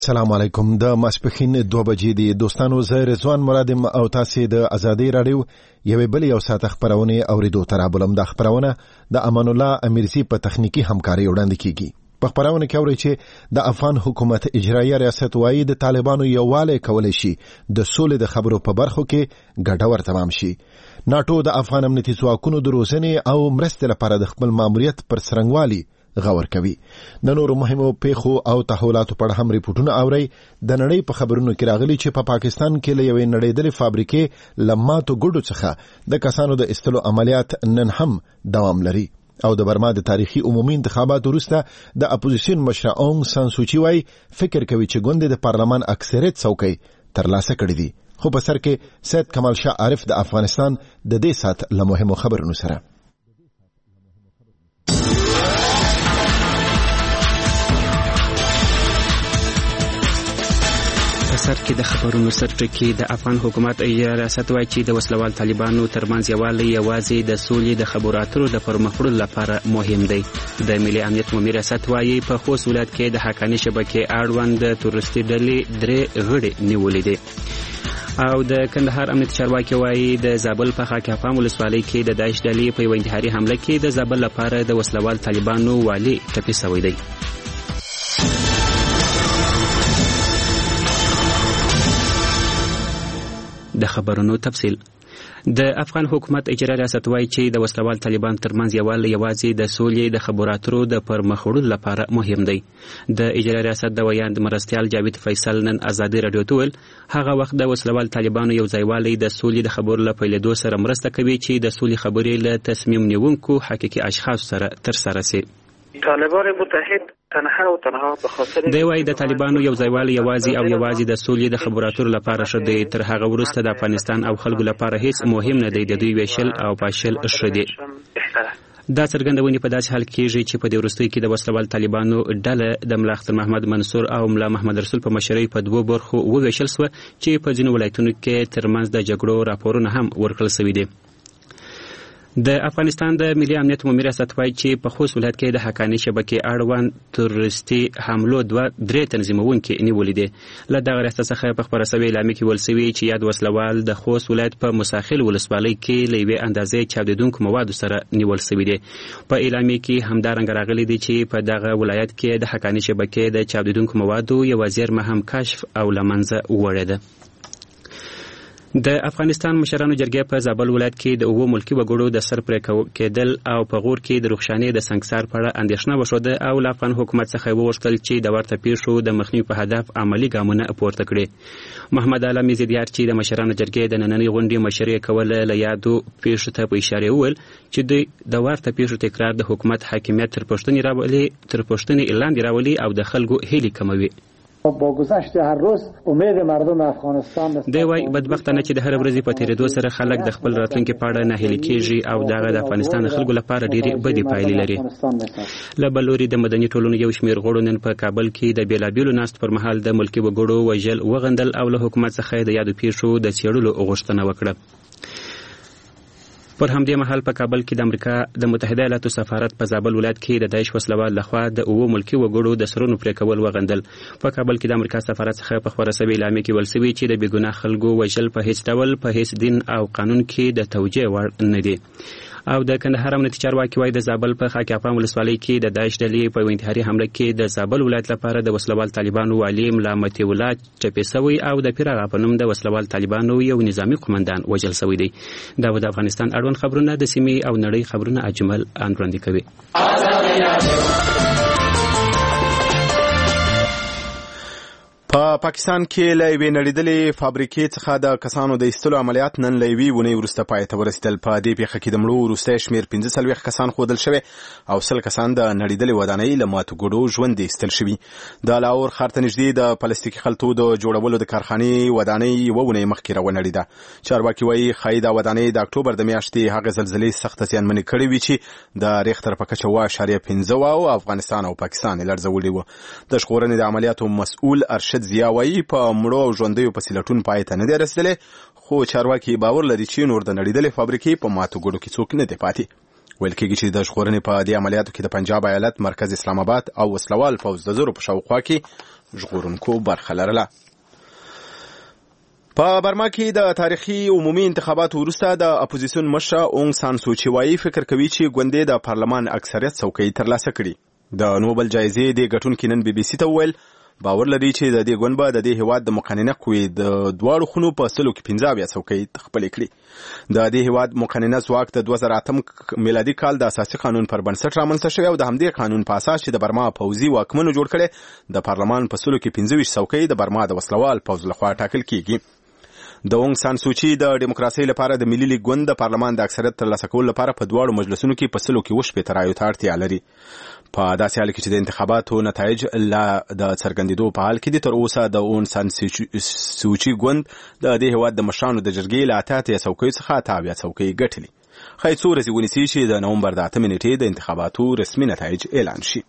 سلام علیکم. د ماسپخین 2 بجې دی دوستانو، زه رضوان مرادم او تاسو د ازادي رادیو یوې بل یو ساعت خبرونه اوریدو ترابلم. د خبرونه د امان الله امیرسی په تخنیکی همکاري وړاندې کیږي. په خبرونه کې اوري چې د افغان حکومت اجرایي ریاست وايي د طالبانو یووالی کولای شي د سولې د خبرو په برخو کې ګډور تمام شي. ناتو د افغان امنیتي ځواکونو د روزنې او مرستې لپاره د خپل ماموریت پر څرنګوالي غور کوي. د نورو مهمو پیښو او تحولاتو په اړه هم ریپورتونه اوري. د نړۍ په خبرونو کې راغلي چې په پاکستان کې له یوې نړیدلې فابریکې لماتو ګډو څخه د کسانو د استلو عملیات نن هم دوام لري. او د برما د تاریخي عمومي انتخاباتو وروسته د اپوزیشن مشر اونګ سان سوچي وايي فکر کوي چې ګوند د پارلمان اکثریت څوکۍ ترلاسه کړې دي. خو په سر کې سید کمال شاه عارف د افغانستان د دې سات له مهمو خبرونو سره. سر کې د خبرونو سرټکی د افغان حکومت ریاست وايي چې د وسلوال طالبانو ترمنځ یووالی یوازې د سولې د خبرو اترو د پرمخ لپاره مهم دی. د ملي امنیت عمومي ریاست وايي په خوست ولایت کې د حقاني شبکې اړوند د تورستي ډلې 3 غړي نیولې دي. او د کندهار امنیت چارواکي وايي د زابل په خاکافام ولسوالۍ کې د داعش ډلې په یو انتحاري حمله کې د زابل لپاره د وسلوال طالبانو والي ټپي شوی دی. د خبرونو تفصیل. د افغان حکومت اجرایي ریاست وايي چې د وسلوال طالبان ترمنځ یووالی یوازې د سولې د خبرو اترو د پرمخ وړلو لپاره مهم دی. د اجرایي ریاست د ویاند مرستیال جاوید فیصل نن ازادي رادیو ته ویل هغه وخت د وسلوال طالبانو یو ځایوالی د سولې د خبرو له پیلېدو سره مرسته کوي چې د سولې خبرې له تصمیم نیونکو حقیقي اشخاص سره ترسره شي. طالبان متحد تنها او تنها په خاطر دی وايي د طالبانو یو ځایوالی یوازې او یوازې د سولې د خبرو اترو لپاره ښه دی. تر هغه وروسته د افغانستان او خلکو لپاره هیڅ مهم نه دی. د دوی ویشل او پاشل ښه دی. دا څرګندونې په داسې حال کېږي چې په دې وروستیو کې د وسلوال طالبانو ډله د ملا اختر محمد منصور او ملا محمد رسول په مشرۍ په 2 برخو وویشل شوه چې په ځینو ولایتونو کې ترمنځ د جګړو راپورونه هم ورکړل شوي دي. د افغانستان د ملي امنیت عمومي ریاست وايي چې په خوست ولایت کې د حقاني شبکې اړوند تروریستي حملو 3 تنظیمونکي نیولې دي. له دغه ریاست څخه په خبره شوې اعلامیه کې ویل شوي چې یاد وسلوال د خوست ولایت په مساخل ولسوالۍ کې له یوې اندازې چاودیدونکو موادو سره نیول شوي دي. په اعلامیه کې همدارنګه راغلي دي چې په دغه ولایت کې د حقاني شبکې د چاودیدونکو موادو یو زیرمه هم کشف او له منځه وړې ده. د افغانستان مشرانو جرګې په زابل ولایت کې د 2 ملکی وګړو د سر پرې کېدل او په غور کې د رخصانې د سنگسار په اړه اندېښنه وشوده او له افغان حکومت څخه وغوښتل چې د ورته پیښو د مخنیوي په هدف عملی ګامونه پورته کړي. محمد علي زیدیار چې د مشرانو جرګې د نننۍ غونډې مشري کوله له یادو پیښو ته په اشاره وویل چې د ورته پیښو تکرار د حکومت حاکمیت تر پوښتنې لاندې راولي او د خلکو هیلې کموي. با گذشت هر روز امید مردم افغانستان دی وايي بدبختانه چې د هر ورځې په تیریدو سره خلک د خپل راتلونکي په اړه ناهیلي کېږي او دغه د افغانستان خلکو لپاره ډېرې بدې پایلې لري. له بل لوري د مدني ټولنو یو شمېر غړو نن په کابل کې د بېلابېلو ناستو پر مهال د ملکي وګړو وژل وغندل او له حکومت څخه د یادو پیښو د څېړلو غوښتنه وکړه. پر همدې مهال په کابل کې د امریکا د متحده ایالاتو سفارت په زابل ولایت کې د داعش وسلوال لخوا د 2 ملکی وګړو د سرونو پرې کول وغندل. په کابل کې د امریکا سفارت څخه په خبره شوې اعلامیه کې ویل شوي چې د بېګناه خلکو وژل په هیڅ ډول په هیڅ دین او قانون کې د توجیه وړ نه دي. او د کندهار امنیتي چارواکي وايي د زابل په خاکافام ولسوالۍ کې د داعش ډلې په انتحاري حمله کې د زابل ولایت لپاره د وسلوال طالبانو والي ملا متي الله ټپي شوی او د پیراغه په نوم د وسلوال طالبانو یو نظامی قومندان وژل شوی دی. دا د افغانستان اړوند خبرونه د سیمې او نړۍ خبرونه اجمل وړاندې کوي. په پاکستان کې له یوې نړیدلې فابریکې څخه د کسانو د ایستلو عملیات نن له یوې ونې وروسته پای ته ورسېدل. په دې پیښه کې د مړو وروستی شمېر 45 کسان ښودل شوی او 100 کسان د نړیدلې ودانۍ له ماتو ګوډو ژوندي ایستل شوي. د لاهور ښار ته نږدې د پلاستیکي خلطو د جوړولو د کارخانې ودانۍ یوه اونۍ مخکې راونړېده. چارواکي وایي ښایي دا ودانۍ د اکتوبر د میاشتې هغې زلزلې سخته زیانمنې کړې وي چې د ریختر په کچه 7.5 او افغانستان او پاکستان یې لړزولي وو. د ژغورنې د عملیاتو مسؤل ارشد ضیا وایي په مړو او ژوندیو پسې لټون پای ته نه دی رسېدلی، خو چارواکي باور لري چې نور د نړیدلې فابریکې په ماتو ګوډو کې څوک نه دی پاتې. ویل کېږي چې د ژغورنې په دې عملیاتو کې د پنجاب ایالت، مرکز اسلام آباد او وسلوال پوځ د زرو په شاوخوا کې ژغورونکو برخه لرله. په برما کې د تاریخي عمومي انتخاباتو وروسته د اپوزیسیون مشره اونګ سان سوچي وايي فکر کوي چې ګوندې د پارلمان اکثریت څوکۍ ترلاسه کړي. د نوبل جایزې د ګټونکي نن BBC ته وویل باور لري چې د دې ګوند به د دې هیواد د مقننه قوې د دواړو خونو په 15 څوکۍ خپلې کړي. د دې هیواد مقننه ځواک د 2008 میلادي کال د اساسي قانون پر بنسټ رامنځته شوی او د همدې قانون په اساس چې د برما پوځي واکمنو جوړ کړي د پارلمان په 15 څوکۍ د برما د وسلوال پوځ لخوا ټاکل کیږي. د اونګ سان سوچي د دیموکراسي لپاره د ملي لیګ ګوند د پارلمان د اکثریت ترلاسه کولو لپاره په دواړو مجلسونو کې په 100 رایو ته اړتیا لري. په داسې حال کې چې د انتخاباتو نتایج لا د څرګندېدو په حال کې دي، تر اوسه د اونګ سان سوچي ګوند د دې هیواد د مشرانو د جرګې له 88 څوکیو څخه 80 څوکۍ ګټلې. ښایي څو ورځې ونیسي چې د نومبر د 8 نیټې د انتخاباتو رسمي نتایج اعلان شي.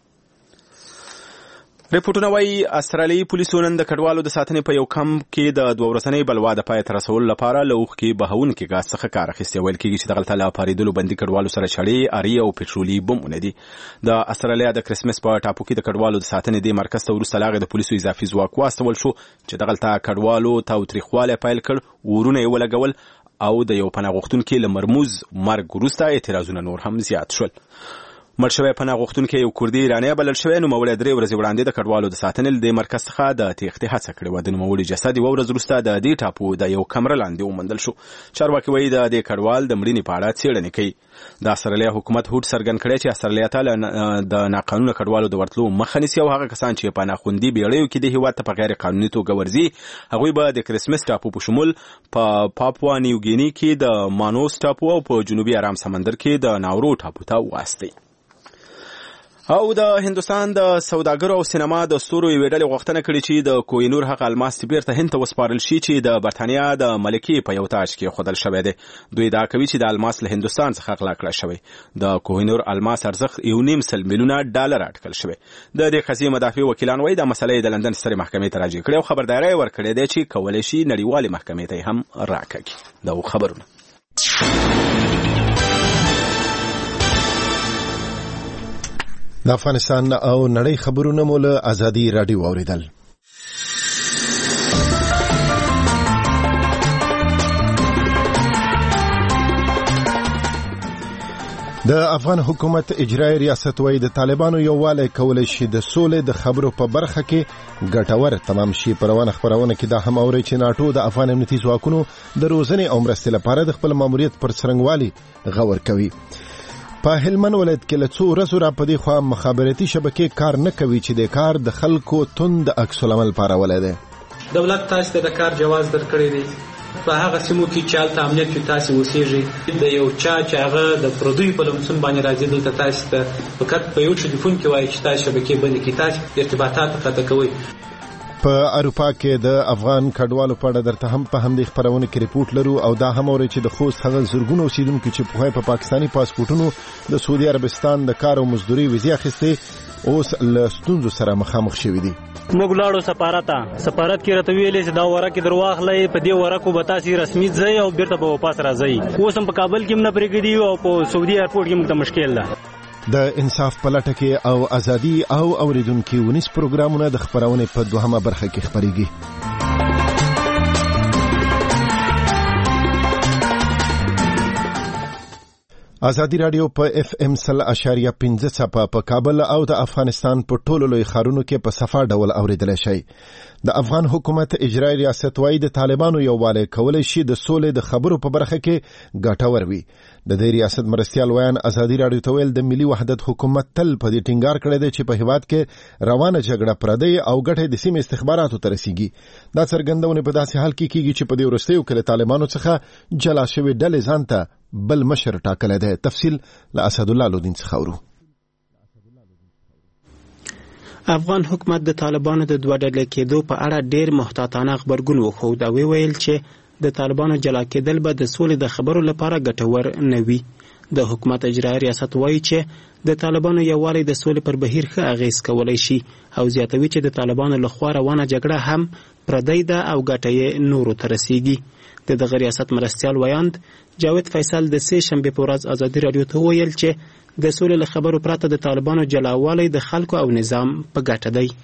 ریپورټونه وايي استرالیایي پولیسو نن د کډوالو د ساتنې په یو کمپ کې د 2 ورځنۍ بلوا د پای ته رسولو لپاره له اوښکې بهونکي ګاز څخه کار اخیستی. ویل کېږي چې دغلته له پارېدلو بندي کډوالو سره چړې، ارې او پټرولي بمونه دي. د استرالیا د کرسمس په ټاپو کې د کډوالو د ساتنې د مرکز ته وروسته لاغې د پولیسو اضافي ځواک واستول شو چې دغلته کډوالو تاوتریخوالی پیل کړ، ورونه یې ولګول او د یو پناه غوښتونکي له مرموز مرګ وروسته اعتراضونه نور هم زیات شول. مړ شوی پناه غوښتونکی یو کوردي ایرانی بلل شوی. نوموړی 3 ورځې وړاندې د کډوالو د ساتنې د مرکز څخه د تېښتې هڅه کړې وه. د نوموړي جسد یوه ورځ وروسته د دې ټاپو د یو کمره لاندې وموندل شو. چارواکي وایي د دې کډوال د مړینې په اړه څېړنې کوي. د استرالیا حکومت هوډ څرګند کړی چې استرالیا ته د ناقانونه کډوالو د ورتلو مخه نیسي او هغه کسان چې پناه خوندي بیړیو کې د هیواد ته په غیر قانوني توګه ورځي هغوی به د کرسمس ټاپو په شمول په پاپوا نیو ګیني کې د مانوس ټاپو او په جنوبي ارام سمندر کې د ناورو ټاپو ته واستي. او د هندوستان د سوداګرو او سینما د ستورو یوې ډلې غوښتنه کړې چې د کوهینور هغه الماس بیرته هند ته وسپارل شي چې د برتانیا د ملکې په یو تاج کې ښودل شوی دی. دوی ادعا کوي چې د الماس له هندوستان څخه غلا کړی شوی. د کوهینور الماس ارزښت $1.5 میلیونه اټکل شوی. د دې قضیې مدافع وکیلان وایي د مسلې د لندن سترې محکمې ته راجع کړې او خبرداری ورکړې دی چې کولی شي نړیوالې محکمې ته هم راکاږي. دا خبرونه د افغانستان او نړۍ خبرونه مو له ازادي رادیو اوریدل. د افغان حکومت اجرایي ریاست وايي د طالبانو یووالی کولی شي د سولې د خبرو په برخه کې ګټور تمام شي. په روانه خبرونه کې دا هم اوري چې ناټو د افغان امنیتي ځواکونو د روزنې او مرستې لپاره د خپل ماموریت پر څرنګوالي غور کوي. په هلمند ولایت کې له څو ورځو راپدې خوا مخابراتي شبکې کار نه کوي چې د کار د خلکو توند عکس العمل پارولای دی. دولت تاسو ته د کار جواز درکړی دی په هغه سیمو کې چې هلته امنیت کې تاسو اوسېږئ. د یو چا چې هغه د پردوی په لمسون باندې راځي دلته تاسو ته فقط په یو ټلیفون کې وایي چې تاسو شبکې بندې کړئ، تاسو ارتباطات قطع کوئ. په اروپا کې د افغان کډوالو په اړه درته هم په همدې خبرونه کې ریپورت لرو او دا هم اوري چې د خوست هغه زرګونو اوسیدونکو چې په پاکستاني پاسپورتونو د سعودي عربستان د کار او مزدوري ویزې اخیستې اوس له ستونزو سره مخامخ شوي دي. موږ لاړو سفارت کې راته ویلې چې دا ورکه درواخلې په دې ورکو به تاسو رسمي ځای او بیرته به واپس راځي. اوس هم په کابل کې نه پرېږدي او په سعودي ایرپورټ کې موږ ته مشکل ده. د انصاف په لټه کې او ازادي او اوریدونکو ونیس پروګرامونه د خبرونه په دوهمه برخه کې خبريږي. ازادي رادیو په FM 100.5 صفه په کابل او د افغانستان په ټولو لوی ښارونو کې په صفه ډول اوریدل شي. د افغان حکومت اجرایي ریاست وايي د طالبانو یووالی کولی شي د سولې د خبرو په برخه کې ګټور وي. د دې ریاست مرستیال ویان ازادي رادیو ته ویل د ملي وحدت حکومت تل په دې ټینګار کړی دی چې په هیواد کې روانه جګړه پردی او ګټه د سیمې استخباراتو ته رسیږي. دا څرګندونه په داسې حال کې کیږي چې په دې وروستیو کې طالبانو څخه جلا شوی ډلې ځانته بل مشر ټاکلی دی. تفصیل له اسد الله لودین څخه اورو. افغان حکومت د طالبانو د دوه ډلې کېدو په اړه ډېر محتاطانه خبرګون وښود او ویل چې د طالبانو جلا کېدل به د سولې د خبرو لپاره ګټور نه وي. د حکومت اجرایي ریاست وایي چې د طالبانو یووالی د سولې پر بهیر ښه اغیز کولی شي او زیاتوي چې د طالبانو لخوا روانه جګړه هم پردی ده او ګټه یې نورو ته رسیږي. د دغه ریاست مرستیال ویاند جاوید فیصل د سه شنبه په ورځ ازادي رادیو ته ویل چې د سولې له خبرو پرته د طالبانو جلاوالی د خلکو او نظام په ګټه دی.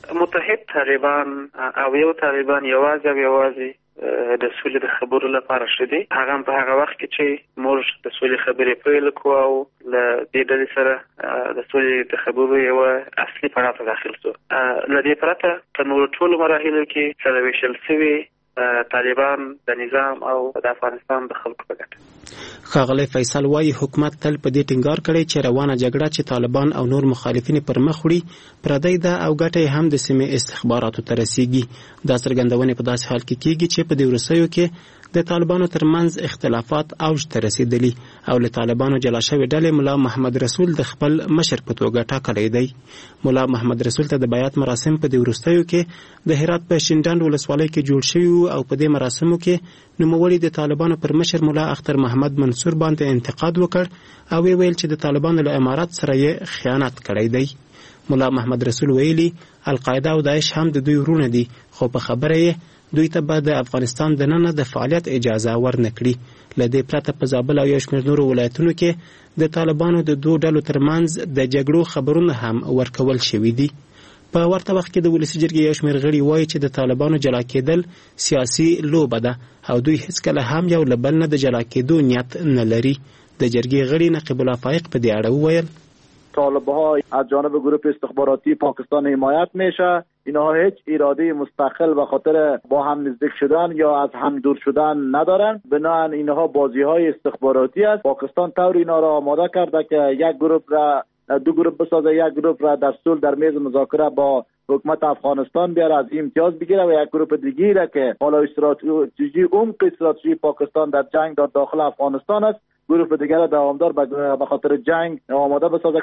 متحد طالبان او یو طالبان یوازې د سولې د خبرو لپاره شدي. هغه په هغه وخت کې چې موږ د سولې خبرې پیل کوو او له دې ډلې سره د سولې د خبرو یو اصلي پړاو ته داخل شو. له دې پرته په نورو ټولو مراحلو کې سره ویشل شوي طالبان د نظام او د افغانستان د خلکو په ګټه. ښاغلی فیصل وايي حکومت تل په دې ټینګار کړی چې روانه جګړه چې طالبان او نور مخالفین پر مخ وړي پردی ده او ګټه هم د سیمې استخباراتو ته رسیږي. دا څرګندونې په داسې حال کې کیږي چې په دې وروستیو کې د طالبانو ترمنځ اختلافات اوج ته رسیدلي او له طالبانو جلا شوې ډلې ملا محمد رسول د خپل مشر په توګه ټاکلی دی. ملا محمد رسول ته د بیعت مراسم په دې وروستیو کې د هرات په شینډنډ ولسوالۍ کې جوړ شوي او په دې مراسمو کې نوموړي د طالبانو پر مشر ملا اختر محمد منصور باندې انتقاد وکړ او ویل چې د طالبانو له امارات سره یې خیانت کړی دی. ملا محمد رسول ویلي القاعده او داعش هم د دوی ورونه دي خو په خبره یې دوی ته به د افغانستان دننه د فعالیت اجازه ورنکړي. له دې پرته په زابل او یو شمېر نورو ولایتونو کې د طالبانو د دوه ډلو ترمنځ د جګړو خبرونه هم ورکول شوي دي. په ورته وخت کې د ولسي جرګې یو شمېر غړي وایي چې د طالبانو جلا کېدل سیاسي لوبه ده او دوی هیڅکله هم یو له بل نه د جلا کېدو نیت نه لري. د جرګې غړي نقیب الله فایق په دې اړه وویل طالب‌ها از جانب گروه استخباراتی پاکستان حمایت میشه. اینها هیچ اراده مستقل به خاطر با هم نزدیک شدن یا از هم دور شدن ندارن. بنابراین اینها بازی‌های استخباراتی است. پاکستان طور اینا را آماده کرده که یک گروه را دو گروه بسازه، یک گروه را در صلح در میز مذاکره با حکومت افغانستان بیاره از امتیاز بگیره و یک گروه دیگه را که حالا استراتژی عمق استراتژی پاکستان در جنگ در داخل افغانستان است، گروه دیگر دوامدار به خاطر جنگ آماده بسازه.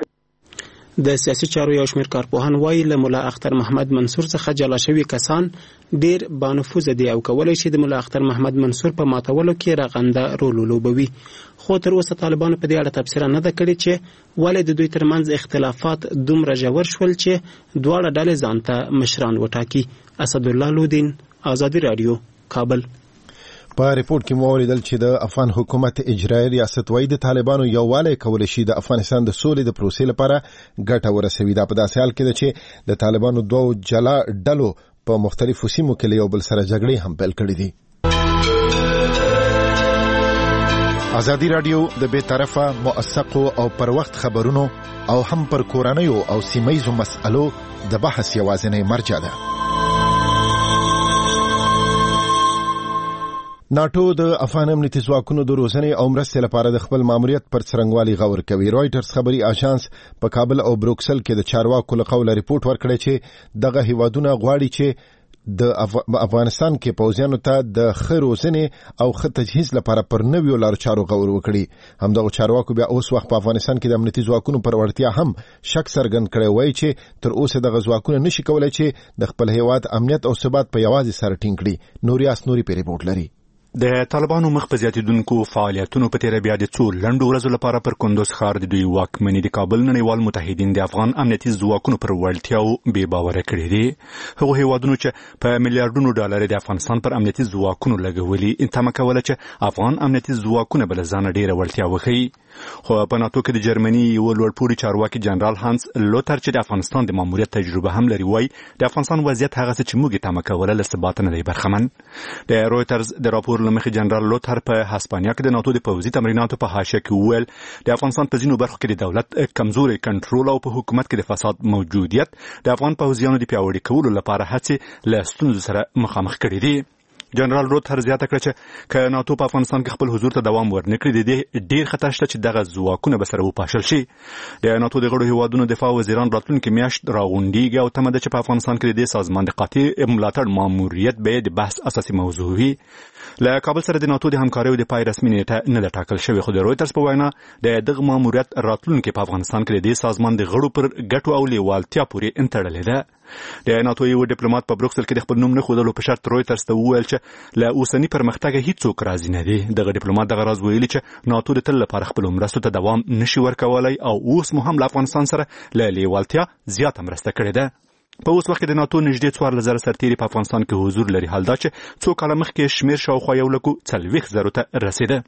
د سیاسي چارو یو شمېر کارپوهان وایي له ملا اختر محمد منصور څخه جلا شوي کسان ډېر بانفوذه دي او کولی شي د ملا اختر محمد منصور په ماتولو کې رغنده رول ولوبوي. خو تر اوسه طالبانو په دې اړه تبصره نه ده کړې چې ولې د دوی ترمنځ اختلافات دومره ژور شول چې دواړه ډلې ځان ته مشران وټاکي. اسدالله لودین، ازادي راډیو، کابل. په ریپورت کې مو ولیدل چې د افغان حکومت اجرایي ریاست وايي د طالبانو یووالی کولی شي د افغانستان د سولې د پروسې لپاره ګټه ورسوي. دا په داسې حال کې ده چې د طالبانو دوه جلا ډلو په مختلفو سیمو کې له یو بل سره جګړې هم پیل کړې دي. ازادي راډیو د بې طرفه، موثقو او پر وخت خبرونو او هم پر کورنیو او سیمهیزو مسألو د بحث یوازینۍ مرجع ده. ناټو د افغان امنیتي ځواکونو د روزنې او مرستې لپاره د خپل ماموریت پر څرنګوالي غور کوي. رويټرز خبري اژانس په کابل او بروکسل کې د چارواکو له قوله ریپورت ورکړی چې دغه هیوادونه غواړي چې د افغانستان کې پوځیانو ته د ښه روزنې او ښه تجهیز لپاره پر نویو لارو چارو غور وکړي. همدغه چارواکو بیا اوس وخت په افغانستان کې د امنیتي ځواکونو پر وړتیا هم شک څرګند کړی وایي چې تر اوسه دغه ځواکونه نشي کولای چې د خپل هیواد امنیت او ثبات په یوازې سره ټینګ کړي. نوریاس نوري په ریپورت لري. د طالبانو مخ په زیاتیدونکو فعالیتونو په تیر بیا د څو لنډو ورځو لپاره پر کندوز ښار د دوی واکمنۍ د کابل نړیوال متحدین د افغان امنیتي ځواکونو پر وړتیاو بې باوره کړي دي. هغو هیوادونو چې په میلیارډونو ډالر د افغانستان پر امنیتي ځواکونو لګولي تمه کوله چې افغان امنیتي ځواکونه بل ځان ډیره وړتیا وښيي. خو په ناتو کې د جرمني یو لوړپوړي چارواکي جنرال هانس لوتر چې د افغانستان د ماموریت تجربه هم لري وایي د افغانستان وضعیت هغه څه چې موږ تمه کوله له ثبات نه دی برخمن. د رويټرز د راپور له مخې جنرال لوتر په هسپانیا کې د ناتو د پوځي تمریناتو په حاشیه کې وویل د افغانستان په ځینو برخو کې د دولت کمزوري کنټرول او په حکومت کې د فساد موجودیت د افغان پوځیانو د پیاوړي کولو لپاره هڅې له ستونزو سره مخامخ کړي دي. جنرال روتر زیاته کړه چې که ناتو په افغانستان کې خپل حضور ته دوام ورنکړي د دې ډیر خطر شته چې دغه ځواکونه به سره وپاشل شي. د ناتو د غړو هیوادونو دفاع وزیران راتلونکي میاشت راغونډیږي او تمه ده چې په افغانستان کې د دې سازمان د قاطع ملاتړ ماموریت به د بحث اساسي موضوع وي. له کابل سره د ناتو د همکاریو د پای رسمي نیټه نه ده ټاکل شوې خو د رويټرز په وینا د دغه ماموریت راتلونکي په افغانستان کې د دې سازمان د غړو پر ګټو او لیوالتیا پورې تړلې ده. د ناتو یو ډیپلوماټ په بروکسل کې د خپل نوم نه ښودلو په شرط رويټرز ته وویل چې له اوسنی پرمختګ هیڅوک راضي نه دي. دغه ډیپلوماټ دغه راز ویلي چې ناتو د تل لپاره خپل مرستو ته دوام نشي ورکولای او اوس مو هم له افغانستان سره له لیوالتیا زیاته مرسته کړې ده. په اوس وخت کې د ناتو نږدې 4000 سرتیري په افغانستان کې حضور لري، حال دا چې څو کاله مخکې شمیر شاوخوا 140,000 ته رسیده.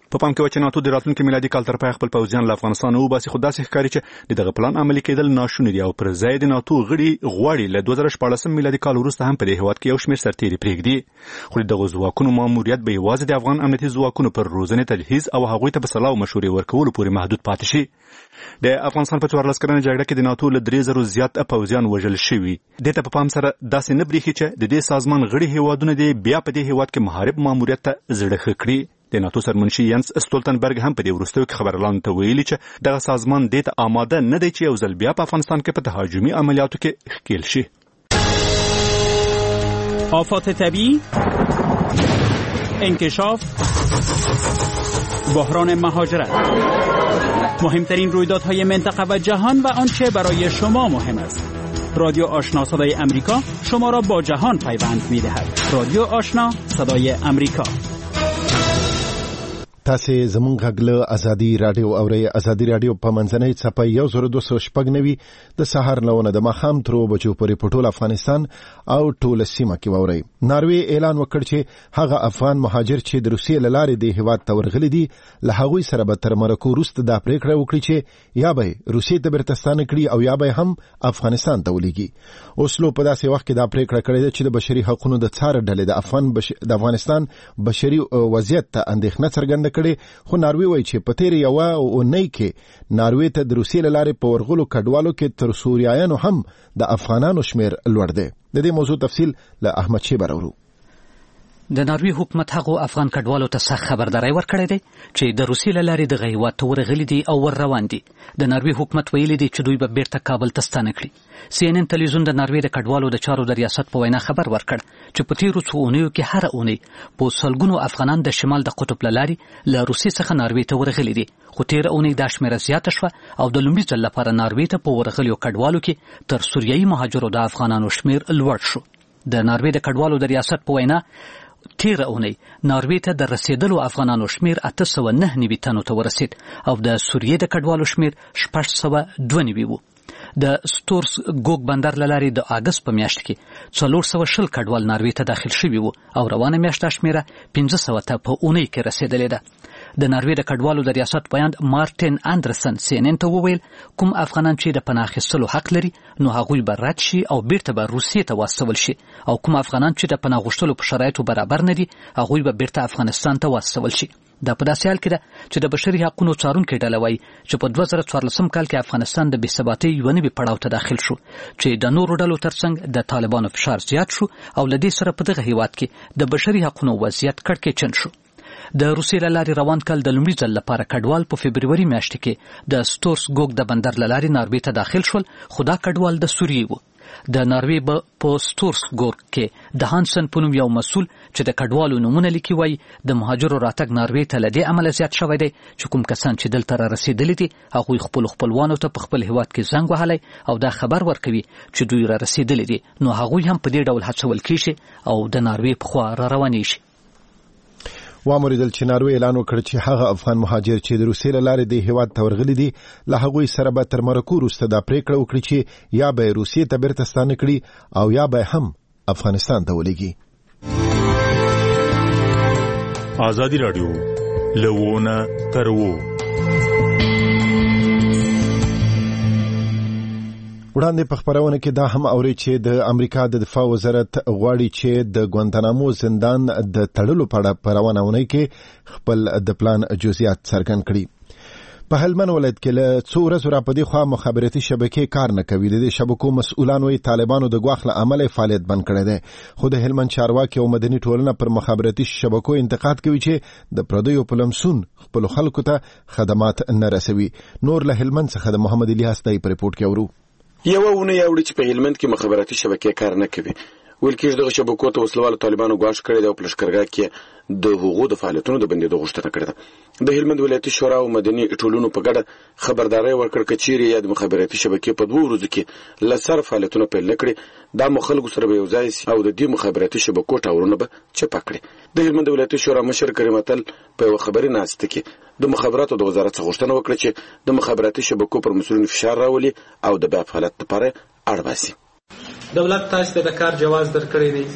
په پام کې و چې ناتو د راتلونکي میلادي کال تر پای خپل پوځیان له افغانستان وباسي، خو داسې ښکاري چې دغه پلان عملي کېدل ناشونی دی او پر ځای د ناتو غړي غواړي له 2014 میلادي کال وروسته هم په دې هېواد کې یو شمېر سرتېري پرېږدي. خو دغه ځواکونو ماموریت به یوازې د افغان امنیتي ځواکونو پر روزنې، تجهیز او هغوی ته په سلا او مشورې ورکولو پورې محدود پاتې شي. د افغانستان په 14 کلنه جګړه کې د ناتو له 3000 زیات پوځیان وژل شوي. دې ته په پام سره داسې نه برېښي چې د دې سازمان غړي هېوادونه دي بیا په دې هېواد کې محارب ماموریت ته زړه ښه کړي. د ناتو سرمنشي ینس استولتنبرګ هم په دې وروستیو کې خبرلاندو ته ویلي چې دغه سازمان دې ته آماده نه دی چې یو ځل بیا په افغانستان کې په تهاجمي عملیاتو کې ښکېل شي. آفات طبیعی، انکشاف، بحران مهاجرت، مهمترین رویدادهای منطقه و جهان و آنچه برای شما مهم است. رادیو آشنا صدای امریکا شما را با جهان پیوند می‌دهد. رادیو آشنا صدای امریکا. تاسې زمونږ غږ له ازادي راډیو اورئ. ازادي راډیو په منځنۍ څپه 1296 د سهار له 9 د ماښام تر 2 بجو پورې په ټول افغانستان او ټوله سیمه کې واورئ. ناروې اعلان وکړ چې هغه افغان مهاجر چې د روسیې له لارې د هېواد ته ورغلي دي له هغوی سره به تر مرکو وروسته دا پرېکړه وکړي چې یا به روسیې ته بیرته ستانه کړي او یا به هم افغانستان ته ولېږي. اوسلو په داسې وخت کې دا پرېکړه کړې ده چې د بشري حقوقو د څار ډلې د افغانستان بشري وضعیت ته اندېښنه څرګنده کړې. خو ناروې وایي چې په تېره یوه اونۍ کې ناروې ته د روسیې له لارې په ورغلو کډوالو کې تر سوریایانو هم د افغانانو شمېر لوړ دی. د دې موضوع تفصیل له احمد شیبر اورو. د ناروې حکومت هغو افغان کډوالو ته سخت خبرداری ورکړی دی چې د روسیې له لارې دغه هېواد ته ورغلي دي او ور روان دي. د ناروې حکومت ویلي دی چې دوی به بیرته کابل ته ستانه کړي. CNN تلویزیون د ناروې د کډوالو د چارو د ریاست په وینا خبر ورکړ چې په تیرو څو اونیو کې هر اونۍ په سلګونو افغانان د شمال د قطب له لارې له روسیې څخه ناروې ته ورغلي دي. خو تیره اونۍ دا شمېره زیاته شوه او د لومړي ځل لپاره ناروې ته په ورغلیو کډوالو کې تر سوریایي مهاجرو د افغانانو شمېر لوړ شو. د ناروې د کډوالو د ریاست په وینا تیره اونۍ ناروې ته د رسیدلو افغانانو شمېر 809 تنو ته ورسید او د سوریې د کډوالو شمېر 602 و. د ستورس ګوګ بندر لارې د اگست په میاشت کې 420 کډوال ناروې ته داخل شوي وو او روانه میاشت شمیره 1500 ته په اونۍ کې رسیدلې ده. د ناروې د کډوالو د ریاست بیان مارټین اندرسن CNN ته وویل کوم افغانان چې د پناه اخیستلو حق لري نو هغوی به رد شي او بیرته به روسیې ته واستول شي او کوم افغانان چې د پناه غوښتلو په شرایطو برابر نه دي هغوی به بیرته افغانستان ته واستول شي. دا په داسې حال کې ده چې د بشري حقوقو څارونکو ډله وایي چې په 2014 کال کې افغانستان د بېثباتۍ یو نوي پړاو ته داخل شو چې د نورو ډلو ترڅنګ د طالبانو فشار زیات شو او له دې سره په دغه هیواد کې د بشري حقوقو وضعیت کړکېچن شو. د روسیې له لارې روان کال د لومړي ځل لپاره کډوال په فبروري میاشت کې د ستورس ګوګ د بندر له لارې ناروې ته داخل شول خو دا کډوال د سوریې وو. د ناروې په ستورس ګوګ کې د هانسن په نوم یو مسؤل چې د کډوالو نمونه لیکي وایي د مهاجرو راتګ ناروې ته له دې امله زیات شوی دی چې کوم کسان چې دلته را رسېدلي دي هغوی خپلوانو ته په خپل هیواد کې زنګ وهلی او دا خبر ورکوي چې دوی را رسېدلي دي نو هغوی هم په دې ډول هڅول کېږي او د ناروې په خوا را روانې شي. واموریدل چې ناروې اعلان وکړ چې هغه افغان مهاجر چې د روسیې له لارې د هېواد ته ورغلي دي له هغوی سره به تر مرکو وروسته دا پرېکړه وکړي چې یا به روسیې ته بیرته ستانه کړي او یا به هم افغانستان ته ولېږي. ازادي راډیو لونه تر وو وړاندې په خبرونه کې دا هم اوري چې د امریکا د دفاع وزارت غواړي چې د ګوانتانامو زندان د تړلو په روانه اونۍ کې خپل د پلان جزئیات څرګند کړي. په هلمند ولایت کې له څو ورځو راپدې خوا مخابراتي شبکې کار نه کوي. د دې شبکو مسؤلان وایي طالبانو د ګواښ له امله فعالیت بند کړی دی. خو د هلمند چارواکي او مدني ټولنه پر مخابراتي شبکو انتقاد کوي چې د پردیو په لمسون خپلو خلکو ته خدمات نه رسوي. نور له هلمند څخه د محمد الیاس دای په رپورټ کې اورو. یو ونه یوړي چې په هلمند کې مخابراتي شبکې کار نه کوي. ویل کېږي دغه شبکو ته وسلوال طالبانو ګواښ کړی دی او په لښکرګاه کې د حقوقو د فعالیتونو د بندېدو غوښتنه کړې ده. د هلمند ولایتي شورا او مدني ټولنو په ګډه خبرداری ورکړ چې چیرې یا د مخابراتي شبکې په 2 ورځو کې لسر فعالیتونه پیل کړي دا مخالګو سره به یوځای شي او د دې مخابراتي شبکو ټاورونه به چپه کړي. د هلمند ولایتي شورا مشر کریم اتل په خبري ناسته کې د مخابراتو د وزارت څخه غوښتنه وکړه چې د مخابراتي شبکو پر مسؤلینو فشار راولي او د بیا فعالیت لپاره اړ باسي. دولت تاسو ته د کار جواز درکړی دی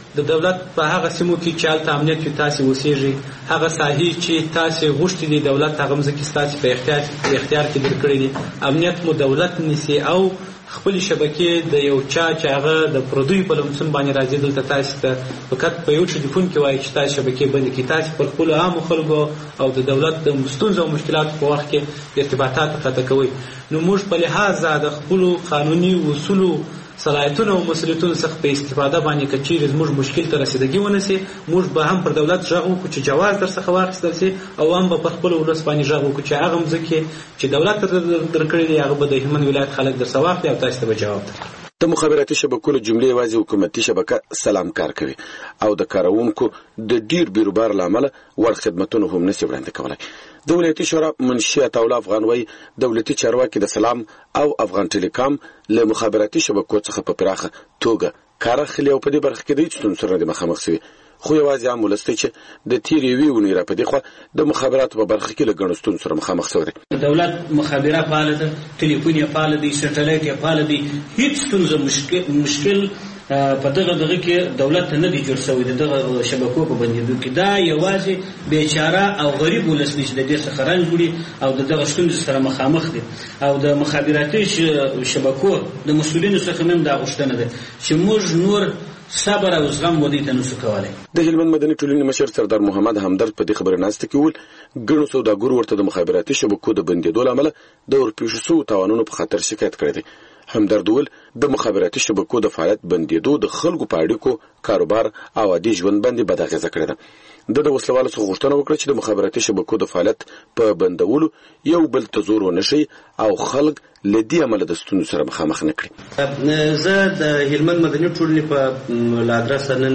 د دولت په هغه سیمو کې چې هلته امنیت وي تاسې اوسېږئ، هغه ساحې چې تاسې غوښتي دي دولت هغه مځکې ستاسې په اختیار کې درکړي دي، امنیت مو دولت نیسي او خپلې شبکې د یو چا چې هغه د پردیو په لمسون باندې راځي دلته تاسې ته فقط په یو ټلیفون کې وایي چې تاسې شبکې بندې کړي، تاسې پر خپلو عامو خلکو او د دولت د ستونزو او مشکلاتو په وخت کې ارتباطات قطع کوئ. نو موږ په لحاظه د خپلو قانوني اصولو صلاحیتونو او مسؤلیتونو څخه په استفاده باندې که چیرې زموږ مشکل ته رسیدګي ونه سي، موږ به هم پر دولت غږ وکړو چې جواز درڅخه واخیستل سي او هم به پر خپل ولس باندې غږ وکړو چې هغه مځکې چې دولت درکړي دي هغه به د هلمند ولایت خلک درڅخه واخلي او تاسو ته به جواب درکړي. د مخابراتي شبکو له جملې یوازې حکومتي شبکه سلام کار کوي او د کاروونکو د ډیر بیروبار له امله وړ خدمتونه هم نشي وړاندې کولای. د ولایتي شورا منشي عطاالله افغان وایي دولتي چارواکي د سلام او افغان ټیلیکام له مخابراتي شبکو څخه په پراخه توګه کار اخلي او په دې برخه کې د هیڅ ستونزو سره مخامخ شوي، خو یوازې هم ولستی چې د تیرې یوې اونۍ راپدې خوا د مخابراتو په برخه کې له ګڼو ستونزو سره مخامخ شوی دی. دولت مخابره فعاله ده، ټلیفون یې فعاله دی، سټلایټ یې فعاله دی، هیڅ ستونزه مشکل په دغه کې دولت ته نه دی جوړ شوی د دغه شبکو په بندېدو کې. دا یوازې بیچاره او غریب ولس چې د دې څخه رنج وړي او د دغه ستونزې سره مخامخ دي او د مخابراتي شبکو د مسؤلینو څخه هم دا غوښتنه ده چې موږ نور صبر او زغم ودی ته نسو کولای. د هلمند مدني ټولنې مشر سردار محمد همدرد په دې خبره ناسته کې ول ګڼو سوداګرو ورته د مخابراتي شبکو د بندېدو له امله د ورپېښو شوو تاوانونو په خاطر شکایت کړی دی. همدرد ول د مخابراتي شبکو د فعالیت بندېدو د خلکو په اړیکو، کاروبار او عادي ژوند باندې بد اغېزه کړې ده. د وسلوالو څخه غوښتنه وکړه چې د مخابراتي شبکو د فعالیت په بندولو یو بل ته زور ونه شي او خلک له دې عمله د ستونزو سره مخامخ نه کړي. زه د هلمند مدني ټولنې په لادرسه نن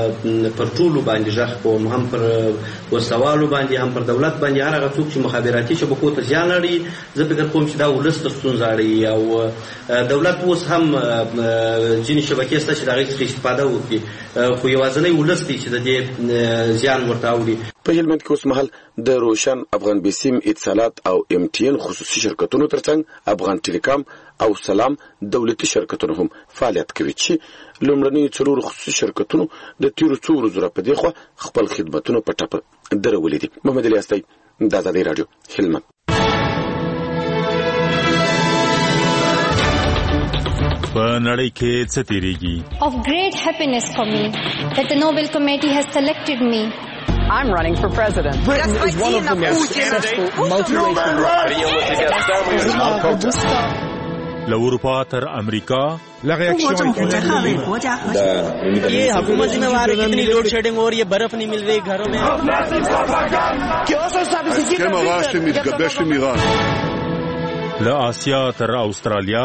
پر ټولو باندې غږ کوم، هم پر وسلوالو باندې، هم پر دولت باندې. هر هغه څوک چې مخابراتي شبکو ته زیان اړوي زه فکر کوم چې دا ولس ته ستونزه اړوي او دولت اوس هم ځینې شبکې شته چې د هغې څخه استفاده وکړي، خو یوازینی ولس دی چې د دې زیان ورته اوري. په هلمند کې اوس مهال د روشن، افغان بیسیم، اتصالات او MTN خصوصي شرکتونو ترڅنګ افغان ټیلیکام او سلام دولتي شرکتونه هم فعالیت کوي چې لومړني 4 خصوصي شرکتونو د تیرو څو ورځو راپدې خوا خپل خدمتونه په ټاپه درولې دي. محمد علي استای، د آزادۍ رادیو، هلمند. په نړۍ کې څه تیریږي؟ Of great happiness for me that the Nobel Committee has selected me. I'm running for president. Britain is one of the most successful multiracial له اروپا تر امریکا ये हुकूमत जिम्मेवार है, कितनी load shedding हो रही है, बर्फ नहीं मिल रही घरों में. له آسیا تر استرالیا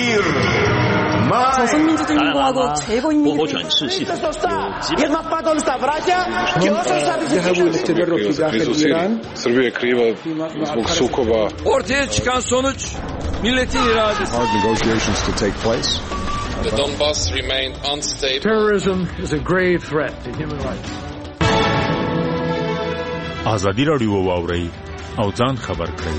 ortaya çıkan sonuç milletin iradesi. Hard negotiations to take place. The Donbass remained unstable. Terrorism is a grave threat to human rights. آزادی راډیو واورئ او ځان خبر کړئ.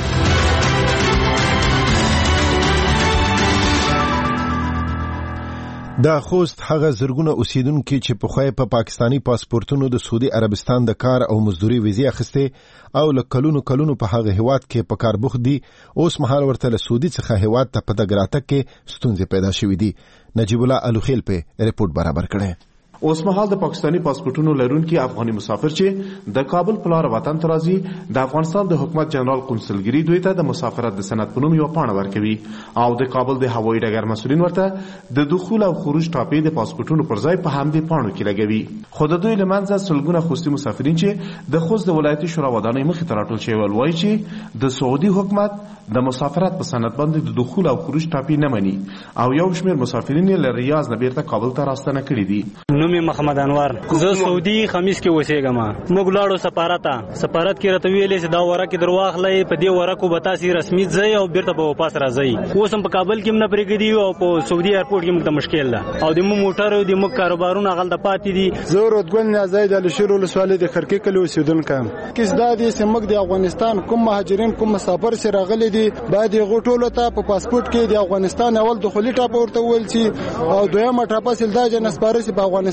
دا خوست هغه زرګونه اوسیدونکو چې په خوای په پاکستانی پاسپورتونو د سعودي عربستان د کار او مزدوري ویزه اخیسته او لکلونو په هغه هیواد کې په کار بوخت دي، اوس مهال ورته له سعودي څخه هیواد ته په دګراته کې ستونزې پیدا شوې دي. نجیب الله الوخیل په ریپورت برابر کړي. اوس مهال د پاکستانی پاسپورتونو لرونکي افغاني مسافر چې د کابل په لار وطن ته راځي د افغانستان د حکومت جنرال قونسلګری دوی ته د مسافرت د سند په نوم یو پاڼه ورکوي او د کابل د هوایي ډګر مسؤلین ورته د دخول او خروج ټاپې د پاسپورتونو پر ځای په همدې پاڼو کې لګوي. خو د دوی لمنځه سلګونه خوستي مسافرین چې د خوست د ولایتي شورا ودانۍ مخې ته راټول شوي وایي چې د سعودي حکومت د مسافرت په سند باندې د دخول او خروج ټاپې نه مني او یو شمېر مسافرین یې له ریاض نه بیرته کابل ته راستنه کړي دي. نوم محمد انور، زه سعودي خمیس کې اوسېږم. موږ لاړو سفارت کې راته ویلې چې دا ورکه درواخلې په دې ورکو به تاسو رسمي ځای او بیرته به واپس راځي. اوس هم په کابل کې نه پرېږدي او په سعودي ایرپورټ کې موږ ته مشکل ده او د مو موټر او د مو کاروبارونه غلطه پاتې دي. زه رودګل نازای د لشر ولسوالۍ د خرکی کلی اوسیدونکو یم. کیس دا دي چې موږ د افغانستان کوم مهاجرین کوم مسافر سره راغلي دي باید غوټولو ته په پاسپورت کې د افغانستان اول دخولي ټاپ ورته ول شي او دویمه ټاپ سیل دا جنس پارس په افغانستان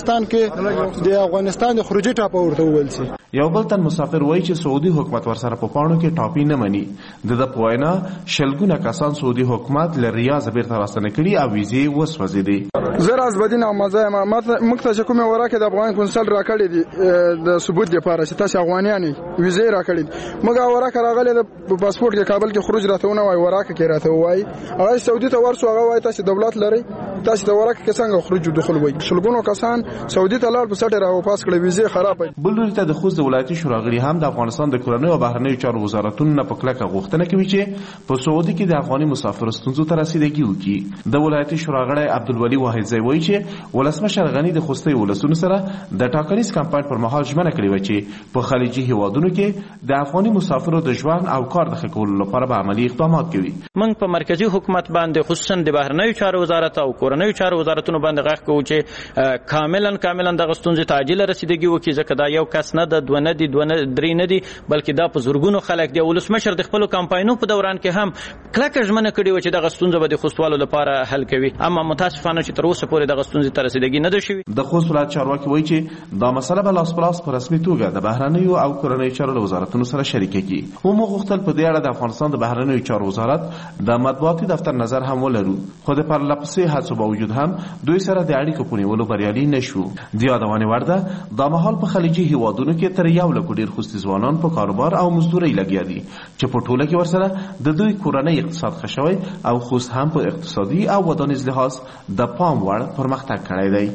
افغانستان کې د افغانستان د خروجي ټاپ ورته وویل شي. یو بل تن مسافر وایي چې سعودي حکومت ورسره په پاڼو کې ټاپي نه مني. د په وینا شلګونه کسان سعودي حکومت له ریاض بیرته راستنه کړي او ویزې وسوځېدې. زه رازبدین احمدزی مخته چې کومه وراکه د افغان کنسل راکړې دي د ثبوت لپاره چې تاسو افغانیان ویزې راکړې دي. موږ وراکه راغلي د پاسپورت کې کابل کې خروج راته ونه وای وراکه کې راته وای هغه سعودي ته ورسو هغه وای تاسو دولت لري تاسو د وراکه کې څنګه خروج دخول وای. شلګونو کسان سعودي ته لاړ په سټه راو پاس کړې ویزې خراب. بل ته د خوست ولایتي شورا غړي هم د افغانستان د کورنۍ او بهرنیو چارو وزارتونو نه په کلکه غوښتنه کوي چې په سعودي کې د افغاني مسافر ستونزو ته رسیدګي وکړي. د ولایتي شورا غړي عبدالولي واحدزی وایي چې ولسمشر غنی د خوستي ولسونو سره د ټاکنیز کمپاین پر مهال ژمنه کړې و چې په خلیجي هیوادونو کې د افغاني مسافرو د ژوند او کار د ښه کولو لپاره به عملی اقدامات کوي. موږ په مرکزی حکومت باندې خصوصا د بهرنیو چارو وزارت او کورنیو چارو وزارتونو باندې غږ کوو چې کاملا د غستونځ تعجیل رسیدګي وکړي ځکه دا یو کس نه د دوه نه دي دوه نه درې نه دي بلکې دا په زورګونو خلک دی. ولسمشر د خپل کمپاینونو په دوران کې هم کلکه ژمنه کړې و چې د غستونځ به د خوستوالو لپاره حل کوي اما متاسفانه چې تر اوسه پورې د غستونځ ته رسیدګي نه ده شوې. د خوست ولایت چارواکي وایي چې دا مسله به لاس په لاس په رسمي توګه د بهرنیو او کورنیو چارو وزارتونو سره شریکه کړي. موږ غوښتل په دې اړه د افغانستان د بهرنیو چارو وزارت د مطبوعاتي دفتر نظر هم ولرو خو د پرلپسې هڅو باوجود هم دوی سره د اړیکو په نیولو بریالي نشو. د یادونې وړ ده دا مهال په خلیجي هیوادونو کې تر 1 لک ډیر خوستي ځوانان په کاروبار او مزدوري لګیا دي چې په ټوله کې ورسره د دوی کورنۍ اقتصاد ښه شوی او خوست هم په اقتصادي او ودانیز لحاظ د پام وړ پرمختګ کړی دی.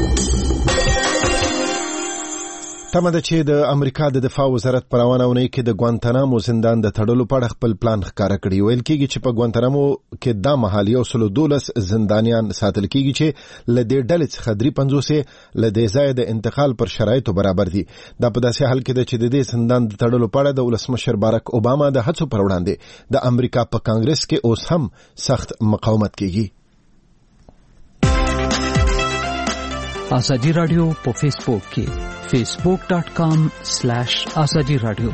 تمه ده چې د امریکا د دفاع وزارت په روانه اونۍ کې د ګوانتانامو زندان د تړلو په اړه خپل پلان ښکاره کړی. ویل کېږي چې په ګوانتانامو کې دا مهال 112 زندانیان ساتل کېږي چې له دې ډلې څخه 350 له دې ځایه د انتقال پر شرایطو برابر دي. دا په داسې حال کې ده چې د دې زندان د تړلو په اړه د ولسمشر بارک اوباما د هڅو پر وړاندې د امریکا په کانګرس کې اوس هم سخت مقاومت کېږي. آزادی رادیو په فیسبوک کې facebook.com/azadi radio.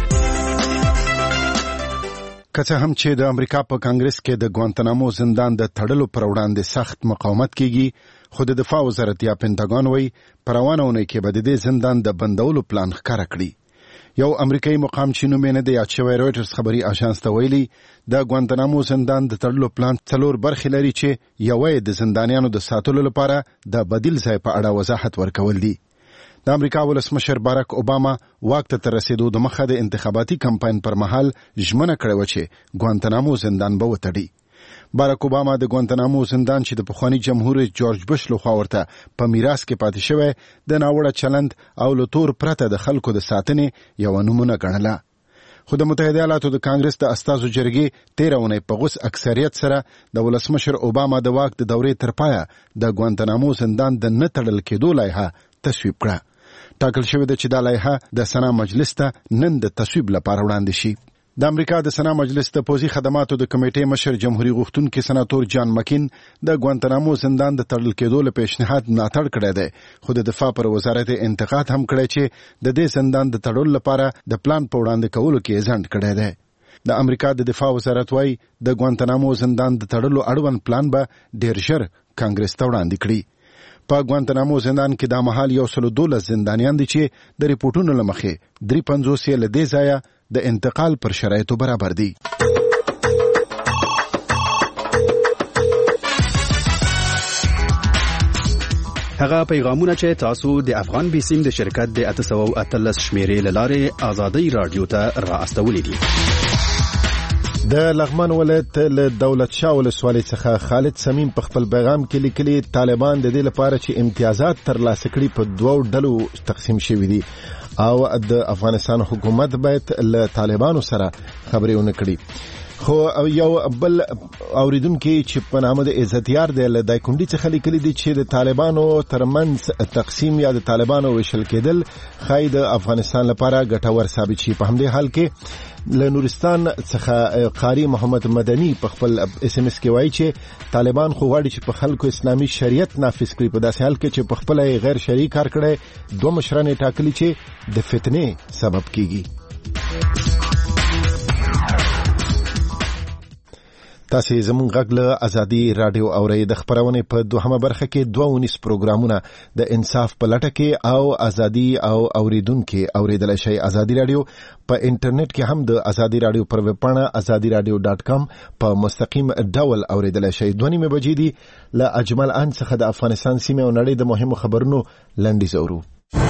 که هم چې د امریکا په کانګرس کې د ګوانتانامو زندان د تړلو پر وړاندې سخت مقاومت کیږي خو د دفاع وزارت یا پینټاګون وایي په روانه اونۍ کې به د دې زندان د بندولو پلان ښکاره کړي. یو امریکایي مقام چې نوم یې نه دی یاد شوی رویټرز خبري اژانس ته ویلي د ګوانتانامو زندان د تړلو پلان 4 برخې لري چې یوه د زندانیانو د ساتلو لپاره د بدیل ځای په اړه وضاحت ورکول دي. د امریکا ولسمشر بارک اوباما واک ته رسیدو د مخه د انتخاباتي کمپاین پر مهال ژمنه کړې و چې ګوانتانامو زندان به وتړي. بارک اوباما د ګوانتانامو زندان چې د پخوانی جمهور جورج بش لخوا ورته په میراث کې پاتې شوی د ناوړه چلند او له تور پرته د خلکو د ساتنې یو نمونه ګڼله. خو د متحده ایالاتو د کانګرس د استازو جرګې 13 اونۍ په غوس اکثریت سره د ولسمشر اوباما د واک د دورې تر پایه د ګوانتانامو زندان د نه تړل کېدو لایحه تصویب کړه. ټاکل شوی ده چې دا لایحه د سنا مجلس ته نن د تصویب لپاره وړاندې شي. د امریکا د سنا مجلس د پوځي خدماتو د کمیټې مشر جمهوریت غوښتونکي سناتور جان مکین د ګوانتانامو زندان د تړل کېدو له پیشنهاد ملاتړ کړی دی خو د دفاع پر وزارت انتقاد هم کړی چې د دې زندان د تړلو لپاره د پلان په وړاندې کولو کې ځنډ کړی دی. د امریکا د دفاع وزارت وايي د ګوانتانامو زندان د تړلو اړوند پلان به ډیر ژر کانګرس ته وړاندې کړي. په ګوانتانامو زندان کې د مهال 112 زندانیان دي چې د ریپورتونو لمخې 350 له دې ځایه د انتقال پر شرایطو برابر دي. هغه پیغامونه چې تاسو د افغان بیسیم د شرکت د 813 شمیرې لاره آزادی رادیو ته راستولې دي. د لغمان ولایت له دولت شاه ولسوالۍ څخه خالد سمیم په خپل پیغام کې لیکلي طالبان د دې لپاره چې امتیازات ترلاسه کړي په 2 ډلو تقسیم شوي دي او د افغانستان حکومت باید له طالبانو سره خبرې ونه کړي. خو یو بل اوریدونکو چې په نامه د عزتیار د دایکونډي څخه لیکلي دي چې د طالبانو ترمنځ تقسیم یا د طالبانو وشل کېدل خای د افغانستان لپاره ګټور ثابت شي. په همدې حال کې له نورستان څخه قاری محمد مدني په خپل اس ام اس کې وایي چې طالبان خو غواړي چې په خلکو اسلامي شریعت نافذ کړي په داسې حال کې چې په خپل غیر شرعي کار کړي 2 مشران ټاکلي چې د فتنې سبب کیږي. تاسې زموږ غږ له ازادي راډیو اورئ. د خپرونې په دوهمه برخه کې 2 پروګرامونه د انصاف په لټه کې او ازادي او اوریدونکو اوریدلای شي. ازادي راډیو په انټرنیټ کې هم د ازادي راډیو پر ویب پاڼه azadiradio.com په مستقیم ډول اوریدلای شي. 2:30 بجې دي له اجمل ان څخه د افغانستان سیمه او نړۍ د مهمو خبرونو لنډیز اورو.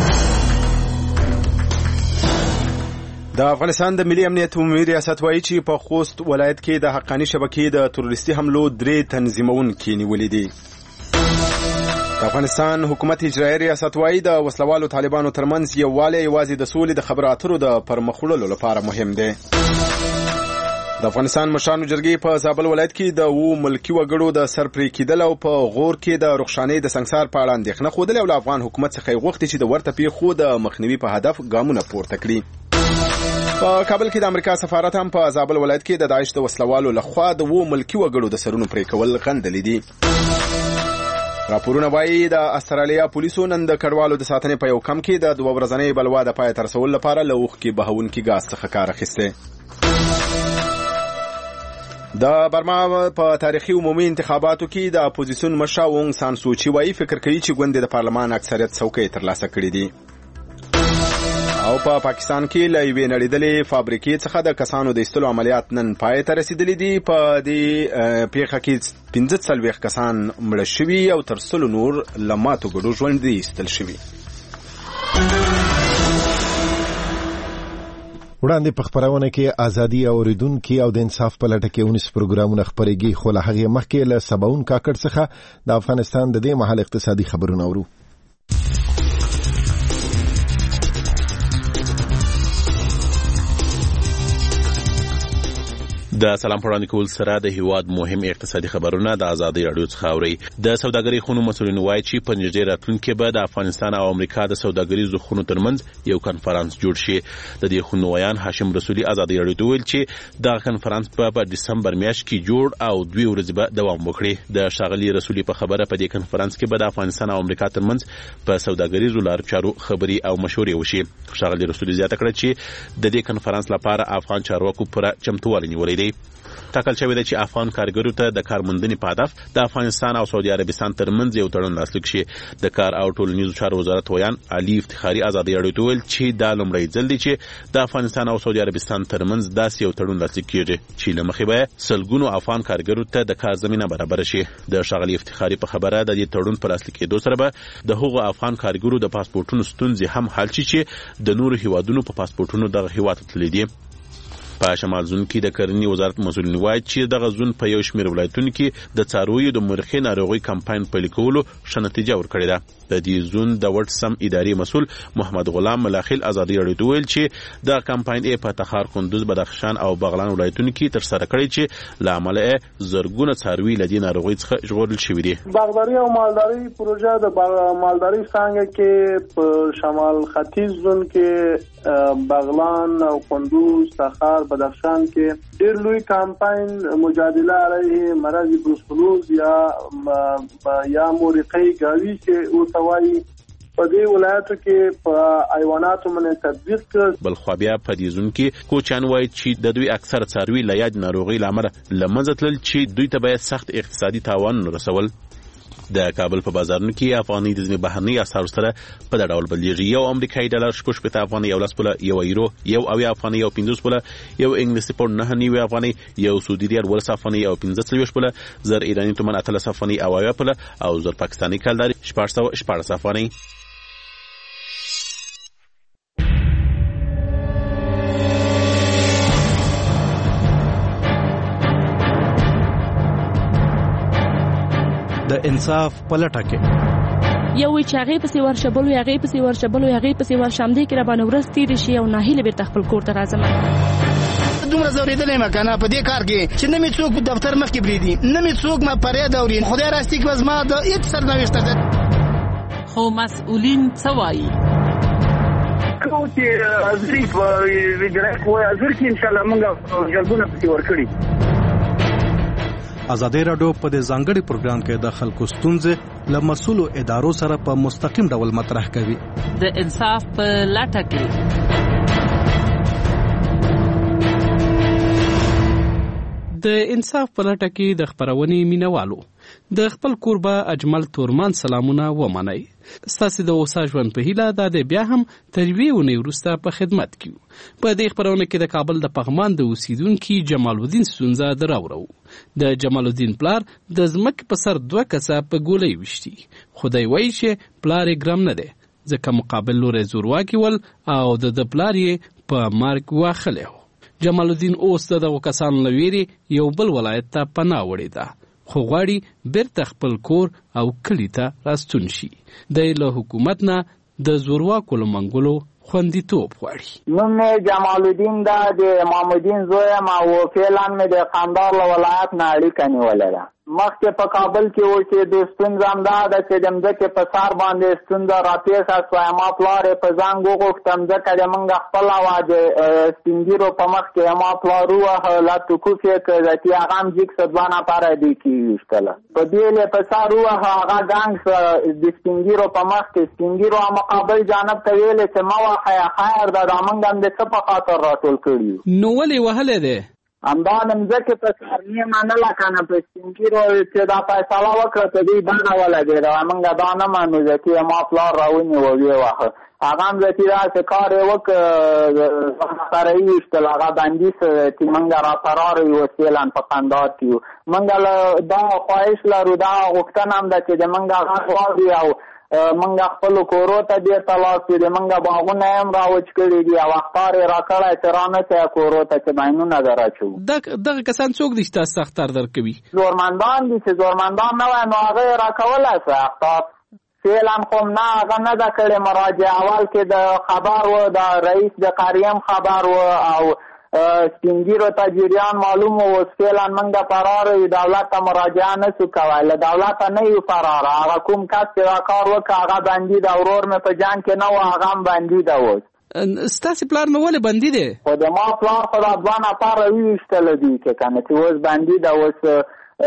د افغانستان د ملي امنیت عمومي ریاست وایي چې په خوست ولایت کې د حقاني شبکې د تروریستي حملو 3 تنظیمونکي نیولې دي. د افغانستان حکومت اجرایي ریاست وایي د وسلوالو طالبانو ترمنځ یووالی یوازې د سولې د خبرو اترو د پرمخ وړلو لپاره مهم دی. د افغانستان مشرانو جرګې په زابل ولایت کې د ملکي وګړو د سر پرې کېدل او په غور کې د رخصانۍ د سنگسار په اړه اندېښنه ښودلې او له افغان حکومت څخه یې غوښتي چې د ورته پیښو د مخنیوي په هدف ګامونه پورته کړي. په کابل کې د امریکا سفارت هم په زابل ولایت کې د داعش د وسلوالو لخوا د ملکي وګړو د سرونو پرې کول غندلې دي. راپورونه وایي د استرالیا پولیسو نن د کډوالو د ساتنې په یو کمپ کې د 2 ورځنۍ بلوا د پای تر رسولو لپاره له اوښکې بهونکي ګاز څخه کار اخیسته. د برما په تاریخي عمومي انتخاباتو کې د اپوزیسیون مشر اونګ سان سوچي وایي فکر کوي چې ګوند د پارلمان اکثریت څوکۍ ترلاسه کړې دي. او په پاکستان کې له یوې نړیدلې فابریکې څخه د کسانو د ایستلو عملیات نن پای ته رسیدلي دي. په دې پیښه کې 45 کسان مړه شوي او تر 100 نور له ماتو ګډو ژوندي ایستل شوي. وړاندې په خبرونه کې ازادي اوریدونکو او د انصاف په لټه کې 19 پروګرامونه خبرېږي. خو له هغه مخکې له سباون کاکړ څخه د افغانستان د دې مهال اقتصادي خبرونه اورو. د سلام پړاندې کول سره د هیواد مهم اقتصادي خبرونه د ازادي راډیو څخه اوري. د سوداګرۍ خونو مسؤلین وایي چې په نږدې راتلونکي کې به د افغانستان او امریکا د سوداګریزو خونو ترمنځ یو کانفرنس جوړ شي. د دې خونو ویان هاشم رسولي ازادي راډیو ته ویل چې دا کانفرنس په دسمبر میاشت کې جوړ او 2 ورځې به دوام وکړي. د شاغلي رسولي په خبره په دې کانفرنس کې به د افغانستان او امریکا ترمنځ په سوداګریزو لارو چارو خبري او مشورې وشي. شاغلي رسولي زیاته کړه چې د دې کانفرنس لپاره افغان چارواکو پوره چمتووالی نیولې دي. ټاکل شوی دی چې افغان کارګرو ته د کارموندنې په هدف د افغانستان او سعودي عربستان ترمنځ یو تړون لاسلیک شي. د کار او ټولنیزو چارو وزارت ویان علي افتخاري ازادي راډیو ته ویل چې دا لومړی ځل دی چې د افغانستان او سعودي عربستان ترمنځ داسې یو تړون لاسلیک کیږي چې له مخې به سلګونو افغان کارګرو ته د کار زمينه برابر شي. د شاغلي افتخاري په خبره د دې تړون پر لاسلیک کېدو سره به د هغو افغان کارګرو د پاسپورتونو ستونزې هم حل شي چې د نورو هیوادونو په پاسپورتونو دغه هیواد تللي دي. په شمال زون کې د کرنې وزارت مسؤلین وایي چې دغه زون په یو شمېر ولایتونو کې د څارویو د مرخې ناروغي کمپاین پلي کولو ښه نتیجه ورکړې ده. د دې زون د وټسم اداري مسؤل محمد غلام ملاخیل ازادي راډیو ته ویل چې دا کمپاین په تخار، کندوز، بدخشان او بغلان ولایتونو کې تر سره کړی چې له امله زرګونه څاروي له دې ناروغي څخه ژغورل شوي دي. باغداري او مالداري پروژه د مالداري څنګه کې په شمال ختیځ زون کې بغلان او کندوز، تخار، بدخشان کې ډېر لوی کمپاین مجادله علیه مرض بروسلوز یا مورقه گاوی کې او توای په دې ولایتو کې په حیواناتو باندې تطبیق کړ. بل خو بیا په دې ځون کې کوچان وایي چې د دوی اکثر څاروي له یاد ناروغي لامل لمنځه تلل چې دوی ته باید سخت اقتصادي تاوان رسول. د کابل په بازارونو کې افغاني د ځینې بهرني اسعارو سره په دا ډول بدلیږي. یو امریکایي ډالر 60 افغاني، یو 10 پوله، یو یورو، یو 80 افغاني، یو 50 پوله، یو انګلیسي پاونډ 9 افغاني، یو سعودي ریال 10 افغاني، یو 15 پوله، زر ایراني تومان 13 افغاني او 80 پوله او زر پاکستاني کلداري 414 افغاني. د انصاف پلټه کې یو وی چې هغه پسې ورشبلو هغه پسې ورشبلو هغه پسې ورشمدي کې را باندې ورس تیر شي او ناهیله به تخپل کور ته راځم. دومره زوریدلې مکنه په دې کار کې چې نه می څوک په دفتر مخ کې بریدي، نه می څوک ما پرې دورین خدای راستي کې وزما د هیڅ سرنوشته ده. خو مسؤلین څه وایي؟ کوتي ازري په ویډرا کوی ازر کې ان شاء الله موږ جلبونه پکې ورکړي. ازادي راډیو په دې ځانګړي پروګرام کې د خلکو ستونزې له مسؤلو ادارو سره په مستقیم ډول مطرح کوي. د انصاف په لټه کې د انصاف په لټه کې د خپرونې مینوالو د خپل کوربه اجمل تورمان سلامونه ومنئ. ستاسو د اوسا ژوند په هیله دا د بیا هم تر یوې اونۍ وروسته په خدمت کې. په دې خپرونه کې د کابل د پغمان د اوسیدونکي جمال الدین ستونزه دراوړو. د جمال الدین پلار د ځمکې په سر 2 کسه په ګولۍ وشتي. خدای وایي چې پلار یې ګرم نه دی ځکه مقابل لوري زورواکي ول او د پلار یې په مرګ واخلی. جمال الدین اوس دغه کسانو له ویرې یو بل ولایت ته پناه وړې ده خو غواړي بیرته خپل کور او کلي ته راستون شي. دی له حکومت نه د زورواکو له منګولو خوندیتوب غواړي. نوم مې جمال الدین ده، د امام الدین زوی یم او فعلا مې د قندهار له ولایت نه اړیکه نیولې ده. مخکې په کابل کې و چې د ستونزه همدا ده چې د مځکې په سر باندې ستونزه راپېښه شوه. ما پلار یې په زنګ وغوښته مځکه د موږ خپله وه، د سپین ږیرو په مخ کې ما پلار ووهه، لا توقف یې کړ چې هغه هم جګ شه 2 نفره دوی کې یې ویشتله. په بیل یې په سر ووهه، هغه ګنګ شه د سپین ږیرو په مخ کې. سپین ږیرو مقابل جانب ته ویلې چې مه وهه خیر ده، دا موږ هم د څه په خاطر راټول کړي یو. نو ولې وهلی دی؟ همدا د مځکې په سر نه منله که نه، په سپین ږیرو چې دا فیصله وکړه په دوی بده ولګېده. موږ دا نه منو چې ما پلار راونیوه ویې واهه. هغه هم چې داسې کار یې وکړ سره یې ویشتل، هغه بندي چې موږ را فرار یو فعلا په قندهار کې یو. موږ دا خواهش لرو، دا غوښتنه هم ده چې د موږ غږ واوري او منګه خپل کورو ته بیرته لاس کړي. د منګه باغونه هم راوچ کړي دي او اختار یې راکړی چې رانه ته کورو ته چې باینونه در اچو. دغه کسان څوک دي چې تاسو اختار درکوي؟ زورمندان دي. چې زورمندان نه وای نو هغه یې راکولی شو اختار. فعلا خو نه هغه نه ده کړې. مراجع اول کې د خبر و، د رئیس د قریم خبر و او سپین ږیرو ته جریان معلوم و. اوس فعلا موږ فرار یو، دولت ته مراجعه نه شو کولی، له دولته نه یو فرار. هغه کوم کس چې دا کار وکړه هغه بندي ده. ورور مې په جنګ کې نه و، هغه هم بندي ده. اوس ستاسې پلار نو ولې بندي دی؟ خو د ما پلار خو دا 2 نفره وویشتله دي که که نه چې اوس بندي ده. اوس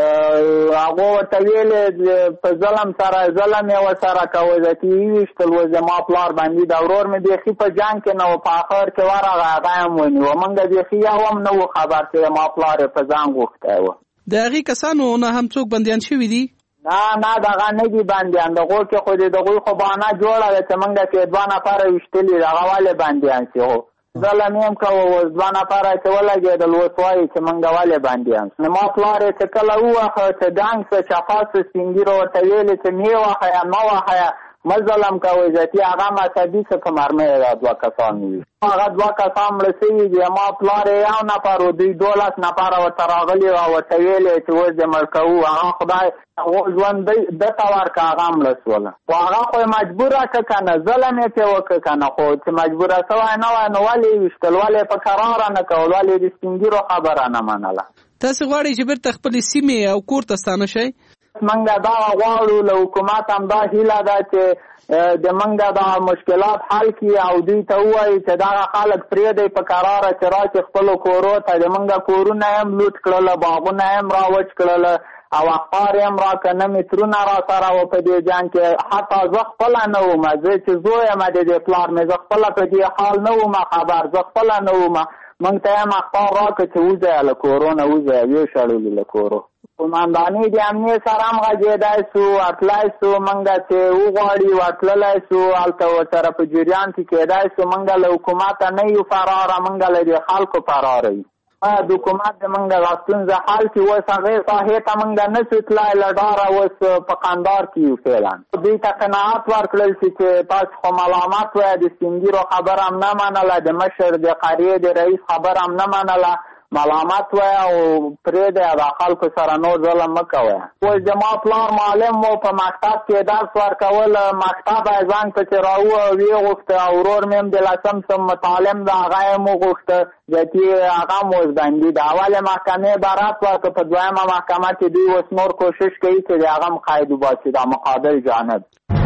هغه ورته ویلې په ظلم سره ظلم یې ورسره کوی چې یې ویشتل. اوس د ما پلار بندي ده. ورور مې بیخي په جنګ کې نه و، په اخر کې ورغی هغه هم ونیوه. موږ بیخي یو هم نه و خبر چې ما پلار یې په ځان غوښتی و. د هغې کسانو نه هم څوک بندیان شوي دي؟ نه دغه نه دي بندیان. دغو کې خو د دغوی خو بهانه جوړه ده چې موږ کې 2 نفره ویشتلي دي. هغه ولې بندیان شي؟ هو ظلم یې هم کوه. اوس 2 نفره چې ولګېدل اوس وایي چې موږ ولې بندیان شو. نو ما پلار یې چې کله ووهه چې ګنګ شه چپه شه، سپین ږیرو ورته ویلې چې مې وهه مه وهه، مه ظلم کوئ ځکه هغه مذهبي څه په مرمۍ دا 2 کسان وي. هغه 2 کسان مړه شوي دي. ما پلار یې 1 نفر و، دوی 12 نفره ورته راغلي وو او ورته ویلې چې اوس دې مړ کوو. هغه خدای ژوند ده ته ورکړه، هغه مړه شوله. خو هغه خو یې مجبوره کړه که نه، ظلم یې پرې وکړه که نه. خو چې مجبوره شوی نه وای نو ولې یې ویشتل؟ ولې یې په کراره نه کول؟ ولې یې د سپین ږیرو خبره نه منله؟ تاسې غواړئ چې بیرته خپلې سیمې او کور ته ستانه شئ؟ موږ دا غواړو، له حکومت هم دا هیله ده چې د موږ دا مشکلات حل کړي او دوی ته ووایي چې دغه خلک پرېږدئ په کراره چې راشي خپلو کورو ته. د موږ کورونه هم لوټ کړله، باغونه هم راوچ کړله او اخبار هم راکړه، نه مترونه را سره و په دې جنګ کې. حتی زه خپله نه وم، زه چې زوی یم د دې پلار مې، زه خپله په دې حال نه وم خبر، زه خپله نه وم. موږ ته هم اخبار راکړه چې وځئ له کورو نه، وځئ ویې له کورو. قومانداني د امنیت سره هم غږېدی سو، اتلی سو. موږ چې وغواړي ورتللی سو، هلته ورسره په جریان کې کېدی سو. موږ له حکومته نه یو فراره، موږ له دې خلکو فراره یو. باید حکومت د موږ دا ستونزه حل کړي. اوس هغې ساحې ته موږ نه سو تللی له ډاره. اوس په قندهار کې یو فعلا. دوی ته قناعت ورکړل شي چې تاسو خو ملامت وایه، د سپین ږیرو خبره هم نه منله، د مشر د قریې د رئیس خبره هم نه منله، ملامت وایه او پرېږدئ د خلکو سره نور ظلم مه کوئ. اوس زما پلار معلم و، په مکتب کې درس ورکول. مکتب یې زنګ پسې راووه، ویې غوښته. او ورور مې هم د 10م صنف متعلم ده، هغه یې هم وغوښته چې هغه هم اوس بندي ده. اولې محکمې برات ورکړه، په 2مه محکمه کې دوی اوس نور کوشش کوي چې د هغه هم قید وباسي، دا مقابل جانب.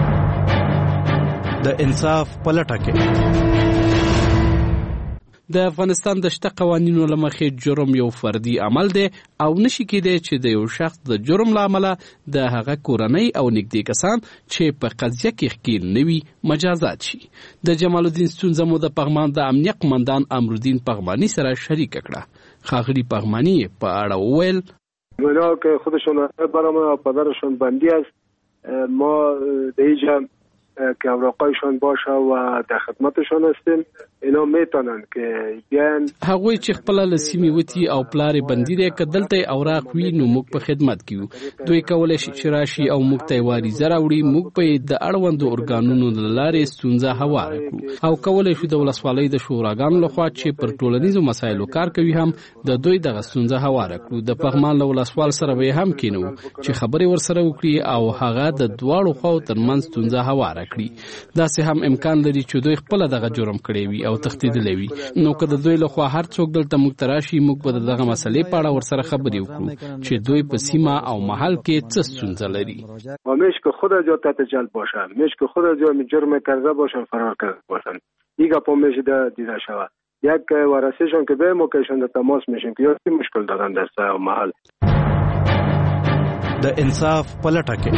د انصاف په لټه کې د افغانستان د شته قوانینو له مخې جرم یو فردي عمل دی او نشي کېدی چې د یو شخص د جرم له امله د هغه کورنۍ او نږدې کسان چې په قضیه کې ښکیل نه وي مجازات شي. د جمال الدین ستونزه مو د پغمان د امنیه قمندان امرالدین پغماني سره شریکه کړه. ښاغلي پغماني په اړه وویل اونا که خودشون برام پدرشون بندی است ما در اینجا که اوراقایشان باشه و در خدمتشان هستیم اینا میتونن که بیان هغوی چې خپل لسیمې وتی او پلار بندي دی که دلته اوراق وي نو موږ په خدمت کیو دوی کولای شي چې راشي او موږ ته واریزه راوړي موږ په د اړوندو ارګانونو د لارې ستونزه هواره کړو او کولای شو د ولسوالۍ د شوراګانو لخوا چې پر ټولنیزو مسایلو کار کوي هم د دوی دغه ستونزه هواره کړو د پغمان له ولسوال سره به هم کینو چې خبرې ورسره وکړي او هغه د دواړو خواو ترمنځ ستونزه هواره کړي داسې هم امکان لري چې دوی خپل دغه جرم کړی وي او تښتیدلی وي نو که د دوی لخوا هر څوک دلته موږ ته راشي موږ به د دغه مسلې په اړه ورسره خبرې وکړو چې دوی په سیمه او محل کې څه ستونزه لري میش که خود از جا تحت جلب باشن میش که خود از جا جرم کرده باشن فرار کرده باشن ایگا پا میشه دیده شود یک ورسیشون که به موقعشون در تماس میشیم که یکی مشکل دارن در سایه و محل د انصاف پلټه کې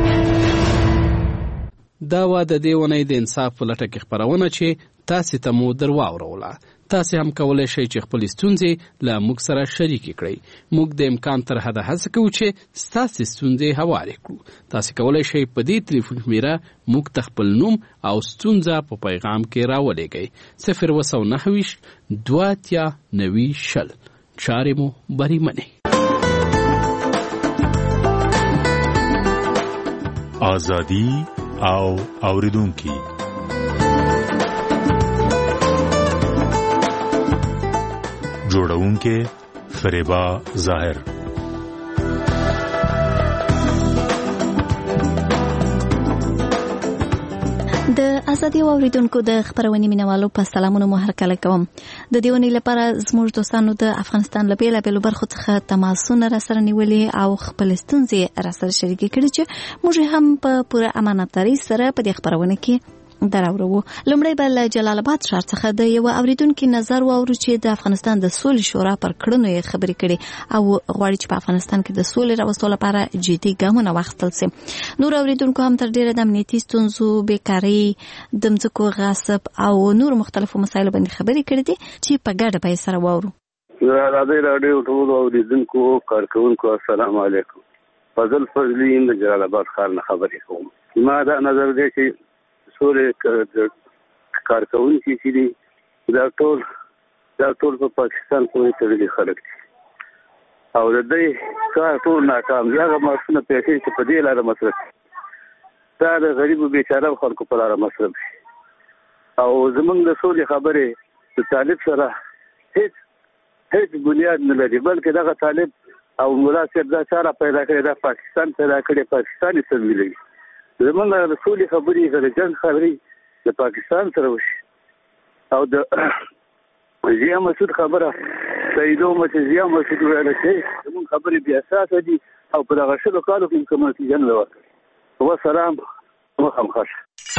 دا وا د دې ونې د انصاف په لټه کې خبرونه چې تاسو ته مو درواوروله تاسو هم کولای شئ چې خپل ستونزې له موږ سره شریک کړئ موږ د امکان تر حده هڅه کوو چې تاسو ستونزې هوارې کړو تاسو کولای شئ په دې ټلیفون شمیره موږ ته خپل نوم او ستونزه په پیغام کې راولېږئ 029 چارې مو بریمنې آزادی او اوریدونکي جوړونکي فریبا ظاهر د ازادي اوریدونکو د خبرونې مینوالو په سلامونو مو هرکله کوم د دیونی لپاره زموږ دوستانو د افغانستان له بیلابیلو برخو څخه تماسونه راسره نیولې او خپل ستونزې راسره شریکې کړي چې موږ هم په پوره امانتداري سره په دې خبرونه کې دراورو لومړی بل جلال آباد ښار څخه د یو اوریدونکو نظر واورو چې د افغانستان د سولې شورا پر کړنو یې خبرې کړي او غواړي چې په افغانستان کې د سولې راوستلو لپاره جدي ګامونه واخیستل شي نور اوریدونکو هم تر ډیره د امنیتي ستونزو بیکاري د ځمکو غصب او نور مختلفو مسایلو باندې خبرې کړي دي چې په ګډه به سره واورو ازادي راډیو ټول اوریدونکو کارکونکو السلام علیکم فضل فضلی د جلال آباد ښار نه خبرې کوم ما دا نظر دی چې سورې کارکونکي چې دي دا ټول په پاکستان پورې تړلي خلک دي او د دې کار ټول ناکام دي هغه معاشونه پیسې چې په دې لاره مصرف دا د غریبو بیچاره خلکو په لاره مصرف شي او زمونږ د سولې خبرې د طالب سره هیڅ بنیاد نه لري بلکې دغه طالب او ملا صاحب دا چاره پیدا کړې دا پاکستان پیدا کړې پاکستاني سموي زمونږ د سولې خبرې د جنګ خبرې د پاکستان سره وشي او د ضیا مسعود خبره سیدو ضیا مسعود ویل چې زمونږ خبرې بیا اساسه دي او په دغه شلو کالو کې کوم نتیجه نه ورکړي وسلام مخامخ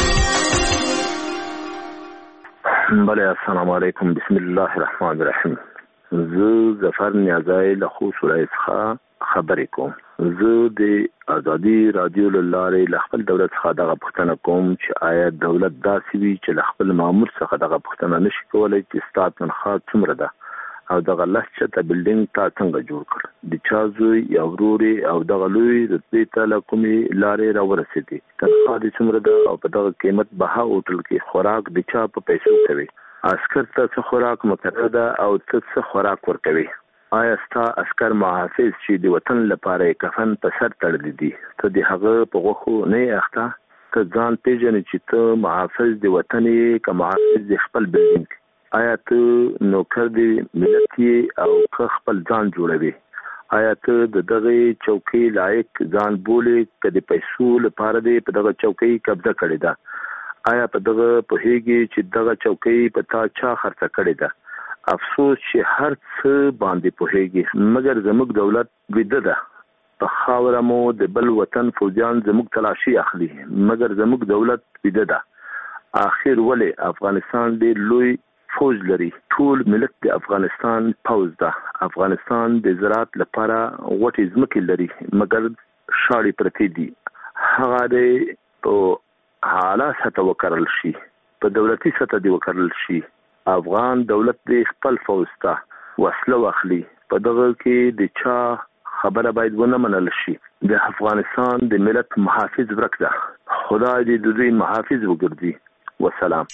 بله السلام علیکم بسم الله الرحمن الرحیم زه ظفر نیازی له خوست ولایت څخه خبرې کوم زه د ازادي رادیو له لارې له خپل دولت څخه دغه پوښتنه کوم چې آیا دولت داسې وي چې له خپل مامور څخه دغه پوښتنه نشي کولی چې ستا تنخواه څومره ده او دغه لس چته بلډینګ تا څنګه جوړ کړ د چا زوی یا ورور او دغه لوی رتبې ته له کومې لارې راورسېدې تنخواه دې څومره ده او په دغه قیمت بها هوټل کې خوراک د چا په پیسو کوي عسکر ته څه خوراک مقرره ده او ته څه خوراک ورکوي آیا ستا عسکر محافظ چې د وطن لپاره کفن په سر تړلی دي ته د هغه په غوښو نه اخته ته ځان پیژنې چې ته محافظ د وطن یې که محافظ د خپل بلډینګ آیا ته نوکر د ملت او که خپل ځان جوړوي آیا ته د دغه چوکۍ لایق ځان بولې که د پیسو لپاره دې په دغه چوکۍ قبضه کړې ده آیا په دغه پوهېږي چې دغه چوکۍ په تا چا خرڅه کړې ده افسوس چې هر څه باندې پوهېږي مګر زموږ دولت ویده ده په خاوره مو د بل وطن فوجیان زموږ تلاشي اخلي مګر زموږ دولت ویده ده آخر ولې افغانستان ډېر لوی فوج لري ټول ملت د افغانستان پوځ ده افغانستان د زراعت لپاره غوټې ځمکې لري مګر شاړې پرتې دي هغه د په اعلی سطح وکړل شي په دولتي سطح دی وکړل شي افغان دولت د خپل فوج ته وسله واخلي په دغه کې د چا خبره باید ونه منل شي. د افغانستان د ملت محافظ ورک ده. خدای دې د دوی محافظ وګرځي. والسلام.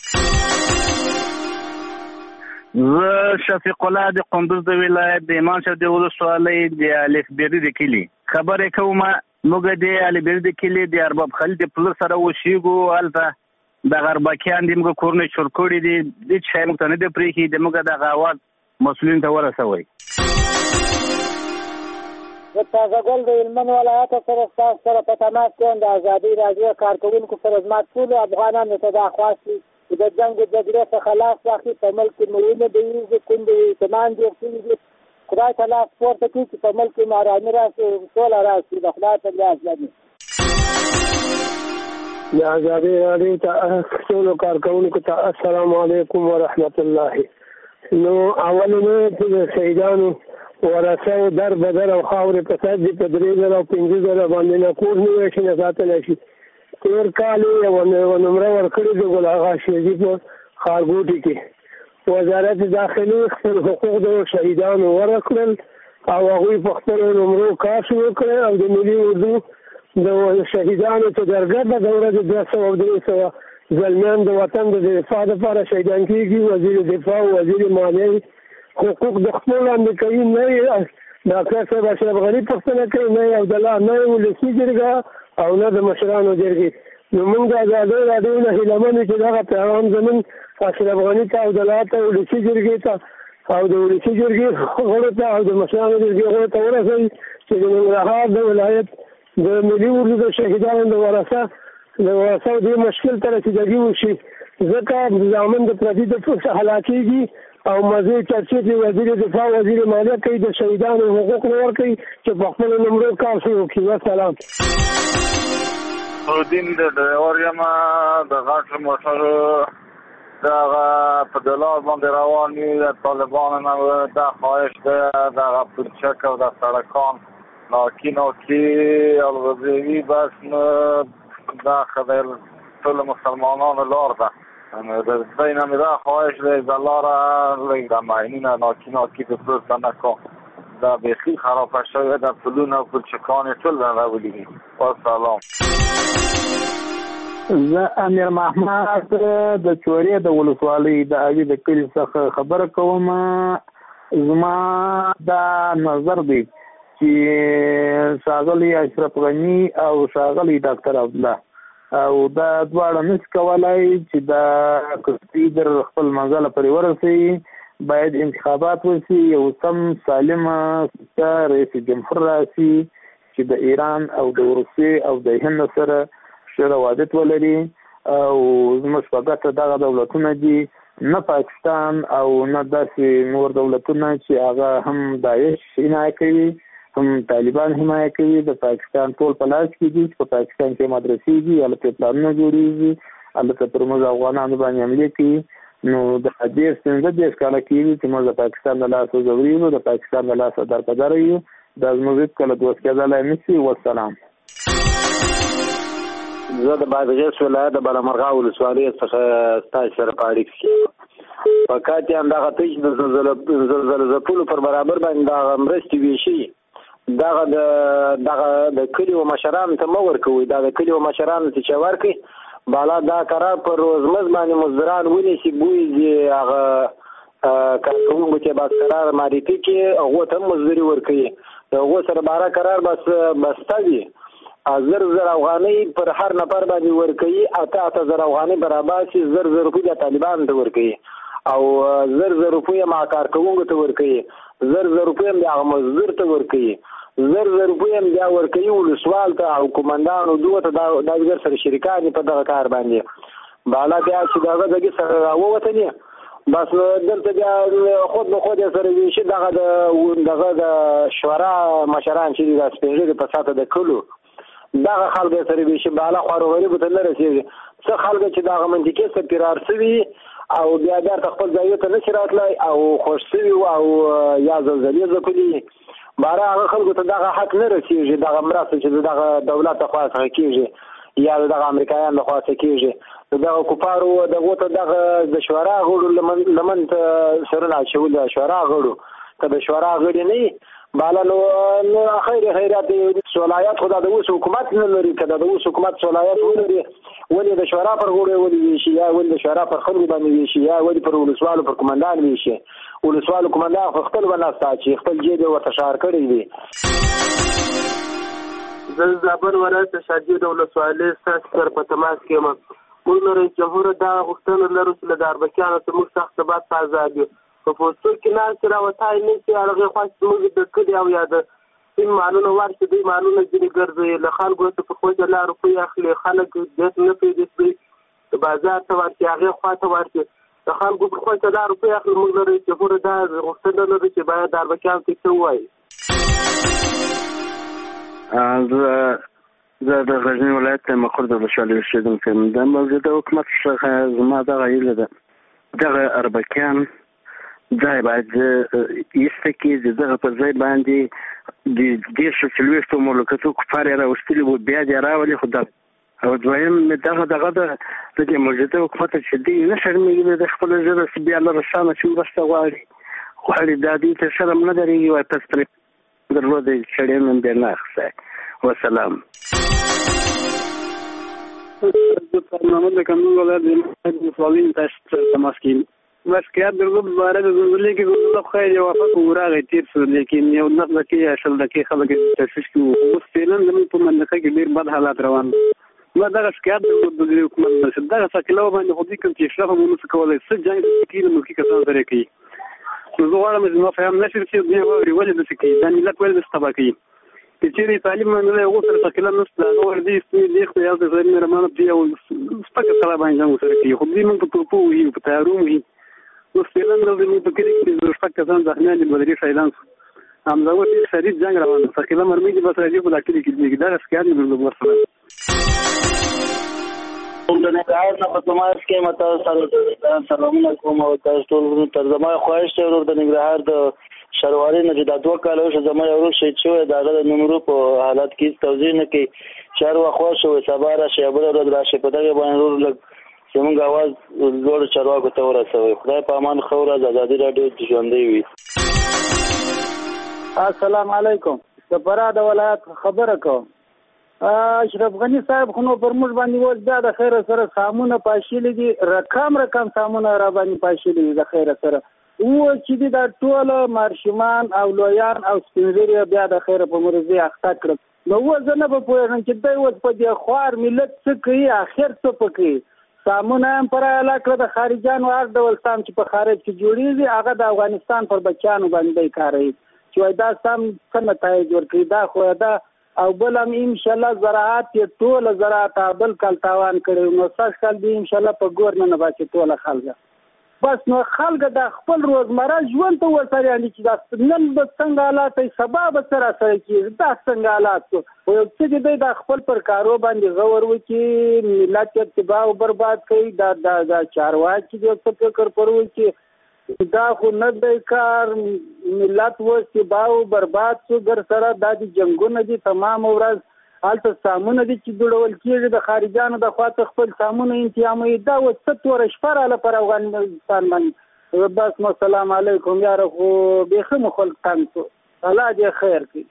زه شفیق الله د قندوز د ولایت د ایمان شاه د ولسوالۍ د الف بیري د کلی خبرې کوم. موږ د الف بیري د کلی د ارباب خالد په لور سره وشيګو الته د غربکیان د موږ کورنۍ شورکوړي دي د شای موږ نه د پریخي د موږ د غاوات مسولین ته ورسوي. د تازهګل د هلمند ولایت سره ستاسو سره په تماس کې د ازادي راډیو کارکوونکو سره زما ټولو افغانانو ته دا خواست دي چې د جنګ د جګړې څخه خلاص واخلي. په ملک کې مړینه ډېرېږي، کونډې یتیمان جوړ شوي دي. خدای ته لاس پورته کړي چې په ملک کې مو ارامي راشي، سوله راشي. د خدای په لاس لري. د ازادي راډیو ته ټولو کارکوونکو ته السلام علیکم ورحمت الله. نو اولنو چې د شهیدانو ورثه در بدر او خاورې په سر دي په 3015 باندې نه کور نیوی شي نه ساتلی شي. تېر کال یې یوه نمره ورکړې د ګل اغا شیرجي په ښارګوټي کې وزارت داخلي خپل حقوق د شهیدانو ورکړل او هغوی په خپلو نمرو کار شروع کړی او د ملي اردو د شهیدانو په درګه د دوره د 200 زلمیان د وطن د دفاع لپاره شهیدان کېږي. وزیر دفاع او وزیر مالیې حقوق د خپل امریکایي نه ډاکټر صاحب اشرف غني پوښتنه کوي، نه یې عبدالله، نه یې ولسي جرګه او نه د مشرانو جرګې. نو موږ د ازادۍ راډیو نه هیله من چې دغه پیغام زموږ اشرف غني ته، عبدالله ته، ولسي جرګې ته او د ولسي جرګې غړو ته او د مشرانو جرګې غړو ته ورسوي چې د ننګرهار د ولایت د ملي اردو د شهیدانو د ورثه دې مشکل ته رسیدګي وشي. ځکه زامن د پردي د هلاکېږي او مزید چرچې چې وزیر دفاع وزیر مالیه کوي د شهیدانو حقوق نه ورکوي چې په خپلو نمرو کار شروع کړي. والسلام. دین د ډرایور یم د غټ موټر دغه په دلار باندې روان وي. د طالبانو نه دا خواهش ده دغه پلچک او د سړکان ناکي الغزیوي بس نه دا خدای ټول مسلمانانو لار ده. د دین هم دا خواهش دی د لاره لږ د ماینونه ناکي د پروسه نکن دا بیخي خرابه شوې ده. پلونه او پلچکان ټول راولي. والسلام. زه امیر محمد د چورې د ولسوالۍ د اوی د کلي څخه خبره کوم. زما دا نظر دی چې ښاغلی اشرف غني او ښاغلی ډاکټر عبدالله او دا دواړه نشي کولای چې دا کسي در خپل منځله پرې ورسوي. باید انتخابات وشي، یو سم سالم رئیس جمهور راشي چې د ایران او د روسیې او د هند سره ښه روابط ولري. او زموږ په ګټه دغه دولتونه دي، نه پاکستان او نه داسې نور دولتونه چې هغه هم داعش حمایه کوي هم طالبان حمایه کوي. د پاکستان ټول په لاس کې دي چې په پاکستان کې مدرسې دي، هلته پلانونه جوړېږي، هلته پر موږ افغانانو باندې حملې کوي. نو د 15 کاله کېږي چې موږ د پاکستان د لاسه ځورېږو، د پاکستان د لاسه درپدره یو. دا زموږ هېڅکله دوست کېدلی نه شي. والسلام. زه د بادغیس ولایت د بالامرغه ولسوالۍ څخه ستاسو سره په اړیکه کې په کاتې همدغه ته چې د زلزلې ځپلو پر برابر باندې دغه مرستې ویشي دغه د کلیو مشرانو ته مه ورکوئ. دا د کلیو مشرانو ته چې ورکوي بالا دا قرار پر روزمز باندې مزدوران ونیسي، بویځي هغه کارکوونکو چې باید قرار معرفي کړي هغو ته هم مزدوري ورکوي. د هغو سره باره قرار بسته وي. 1000 افغانۍ پر هر نفر باندې ورکوي، 8000 افغانۍ برابر شي 1000 روپۍ د طالبانو ته ورکوي او 1000 روپۍ هم کارکوونکو ته ورکوي، 1000 روپۍ هم د هغه مزدور ته ورکوي، 1000 روپۍ هم بیا ورکوي ولسوال ته او قومندانو دوه ته دا ډېر سره شریکان په دغه کار باندې. بالا بیا چې دغه دغه سره راووتني بس دلته بیا خود به خود سره ویشي. دغه د شورا مشران چې د سپېږلي په ساته د کلو دغه خلک سره ویشي بالا خوارو غریبو ته نه رسېږي. څه خلک چې دغه منطقې څخه فرار شوي او بیا بیرته خپل ځایو ته نشي راتلی او خوش شوي او یا زلزلې ځپلي باره هغه خلکو ته دغه حق نه رسېږي. دغه مرسته چې دغه دولت لخوا څخه کېږي یا دغه امریکایان لخوا څخه کېږي دغه کفارو دغو ته دغه د شورا غړو لمن ته سرونه اچول د شورا غړو که د شورا غړي نه بالا نو خیرات صلاحیت خدا د اوس حکومت نه لري که د اوس حکومت صلاحیت ولري ولې د شورا پر غړي ولې ویشي یا ولې د شورا پر خلکو باندې ویشي یا ولې پر ولسوالو پر کمانډان ویشي ولسوالو کمانډان خپل وناستا چې خپل جیب ورته شار کړی دی زه زابل ولایت شادي د ولسوالۍ ستاسو سره په تماس کې یم موږ رئیس جمهور دا غوښتنه لرو چې له اربکیانو ته موږ سخت ثبات ته آزاد یو په پوسټر کې ناست راوتای نه چې هغه خاص موږ د کډي او یا د سیم مالونه ورته دی مالونه ځینې ګرځي له خلکو ته په خوځه لار په اخلي خلک د نه پیږي د بازار ته ورته هغه خواته ورته د خلکو په خوځه لار په اخلي موږ رئیس جمهور دا غوښتنه لرو چې باید د اربکیانو ته وایي زه د غزني ولایت مقر د ولسوالۍ اوسېدونکی یم د موجوده حکومت څخه زما دغه هیله ده دغه اربکیان ځای باید ایسته کړي د دغه پر ځای باندې د 40 مملکتو کفار یې راوستلي وو بیا دې راولي خو او دویم دغه د دې موجوده حکومت چې دی نه شرمېږي د خپل ژبه بیا له رسانه چې مرسته غواړي دا دې ته شرم نه درېږي وایي تاسو پرې درلود شړې نن به نه اخسای والسلام محمد کمال ولایت د مسلمانین تاسو تماس کې بس کې د رب باره د زلزلې کې زلزلہ خیر یو وفات وراغی تیر شو لیکن یو نقطه کې اشل دکې خلک تشویش کې وو فعلا زموږ په منطقه کې ډیر بد حالات روان ما دغه شکایت د حکومت نشي دغه سکلو باندې خو دې کوم چې اشراف مونږ کولای څه جنگ کې د ملکی کسان سره کوي نو زه غواړم چې ما فهم نشي چې دې وری ولې د سکی د ملت ولې د استباقي چې تعلیم نه له وسره سکلو نو د اور دې دې خپل د زمير رمانه دی او سپک سره باندې سره کوي خو دې موږ په ټوپو وي په تاروم وي نو فعلا د دې په کې چې سپک کسان ځخنان د بدري شایدان هم دا وتی شدید جنگ روان سکلو مرمي دې بس راځي په داخلي کې دا شکایت نه ورسره د نګهار نه په تماس کې مته سلامونه کوم او تاسو ټول ترجمه خواهش ته ورور د نګهار د شرواري نه د 2 کال او زما یو شي چې داغه د نمبر په حالت کې توضیح نه کوي شهر واخوا شو سباره شیبل ورځ راشه په دغه باندې ورور لګ زموږ आवाज لوړ چرواکو ته ورسوي خدای په امان خوره د آزادي رادیو ژوندۍ وي السلام علیکم د فراد ولایت خبره کوم اشرف غنی صاحب خو نو پر موږ باندې وځ د خیر سره سامونه پاشلې دي رقم سامونه را باندې پاشلې دي د خیر سره و چې دا ټول مارشمان او لویان او سپینځری بیا د خیر په مرزي اخته کړ نو وزنه په پوهه چې دوی وځ په دې خوار ملت څه کوي اخر څه پکې سامونه پر علاقه د خارجانو هر ډول سام چې په خارج کې جوړیږي هغه د افغانستان پر بچانو باندې کاروي چې دا سم څنګه تای جوړ کړي دا خو دا او بل هم ان شاء الله زراعت ټول زراعت بل کال تاوان کړي نو سږ کال به ان شاء الله په ګور نه بچي ټول خلک بس نو خلک د خپل روزمره ژوند ته ورسره یعنی چې دا نن د څنګه حالات سبب سره کیږي دا څنګه حالات او چې د خپل پر کارو باندې غور وکي ملت تباہ او برباد کوي دا چارواکي چې څه فکر پرول چې دا خو نه د کار ملت و تباہ او برباد څو ګر سره د جنگونو دي تمام ورځ حالت سامونه دي چې جوړول کېږي د خارجانو د خواته خپل سامونه انتظامي دا و څه تور شپره لپاره افغانستان باندې بس السلام علیکم یار خو به خلک تاسو الله دې خیر کړي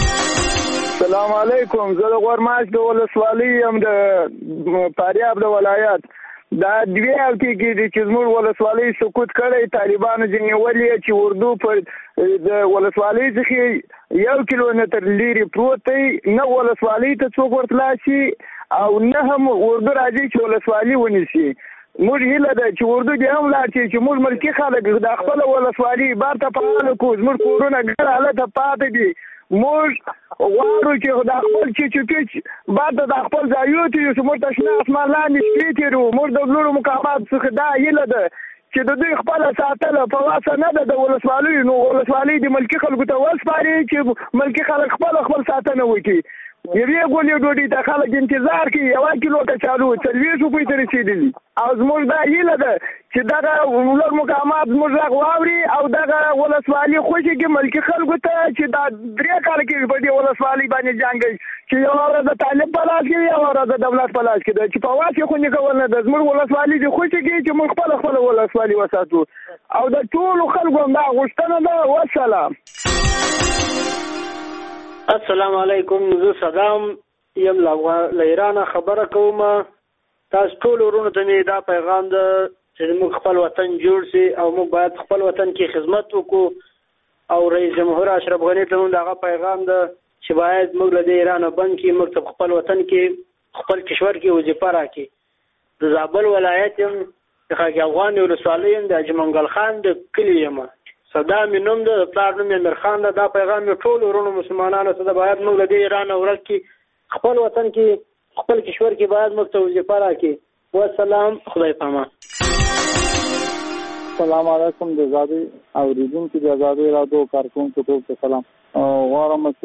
السلام علیکم زه د غورماش د ولسوالۍ هم د فاریاب د ولایت دا دوی هفته کې چې زموږ ولسوالۍ سقوط کړی طالبانو ځینې ولې چې اردو پر د ولسوالۍ څخه 1 کیلومتر لري پروت دی نه ولسوالۍ ته څوک ورتلا شي او نه هم اردو راځي چې ولسوالۍ ونیسي موږ هیله ده چې اردو دې هم لاړ شي چې موږ ملکي خلک د خپل ولسوالۍ بار ته فعال کړو زموږ کورونه ګر حالت پاتې دي موږ غواړو چې د خپل چې بعد د خپل ځایو ته چې موږ تشنه اسمان لاندې شپې تیرو موږ د لوړو مقامات څخه دا هیله ده چې د دوی خپل ساتل په واسه نه ده د ولسوالۍ نو ولسوالۍ د ملکي خلکو ته وسپاري چې ملکي خلک خپل ساتنه وکړي یوې ګولې ډوډۍ ته خلک انتظار کوي 1 کیلو کچالو 40 روپۍ ته رسیدلي او زموږ دا هیله ده چې دغه ولر مقامات موږ غږ واوري او دغه ولسوالي خوشي کې ملکي خلکو ته چې دا 3 کال کې په دې ولسوالي باندې جنګ چې یو ورځ د طالب په لاس کې یو ورځ د دولت په لاس کې چې په واسه خو نه کول نه د زموږ ولسوالي دي خوشي کې چې موږ خپل ولسوالي وساتو او د ټول خلکو دا غوښتنه ده. والسلام. السلام علیکم. زه صدام یم له ایران خبره کوم. تاسو ټول ورونو ته می دا پیغام ده چې موږ خپل وطن جوړ شي او موږ باید خپل وطن کې خدمت وکړو او رئیس جمهور اشرف غنی ته موږ دا پیغام ده چې باید موږ له ایران بند کې موږ خپل وطن کې خپل کشور کې وظیفه راکړي. د زابل ولایت یم د خاک افغان ولسوالۍ یم د اجمنګل خان د کلی یم. صدام نوم د پلار نوم امیر خان ده. دا پیغام ټول ورونو مسلمانانو ته باید موږ له ایران ورک کې خپل وطن کې خپل کشور کې باید موږ ته وظیفه راکړي. والسلام. خدای پامان. السلام علیکم. د آزادۍ اوریدونکو د آزادۍ رادیو کارکونکو ټول ته سلام. غواړم چې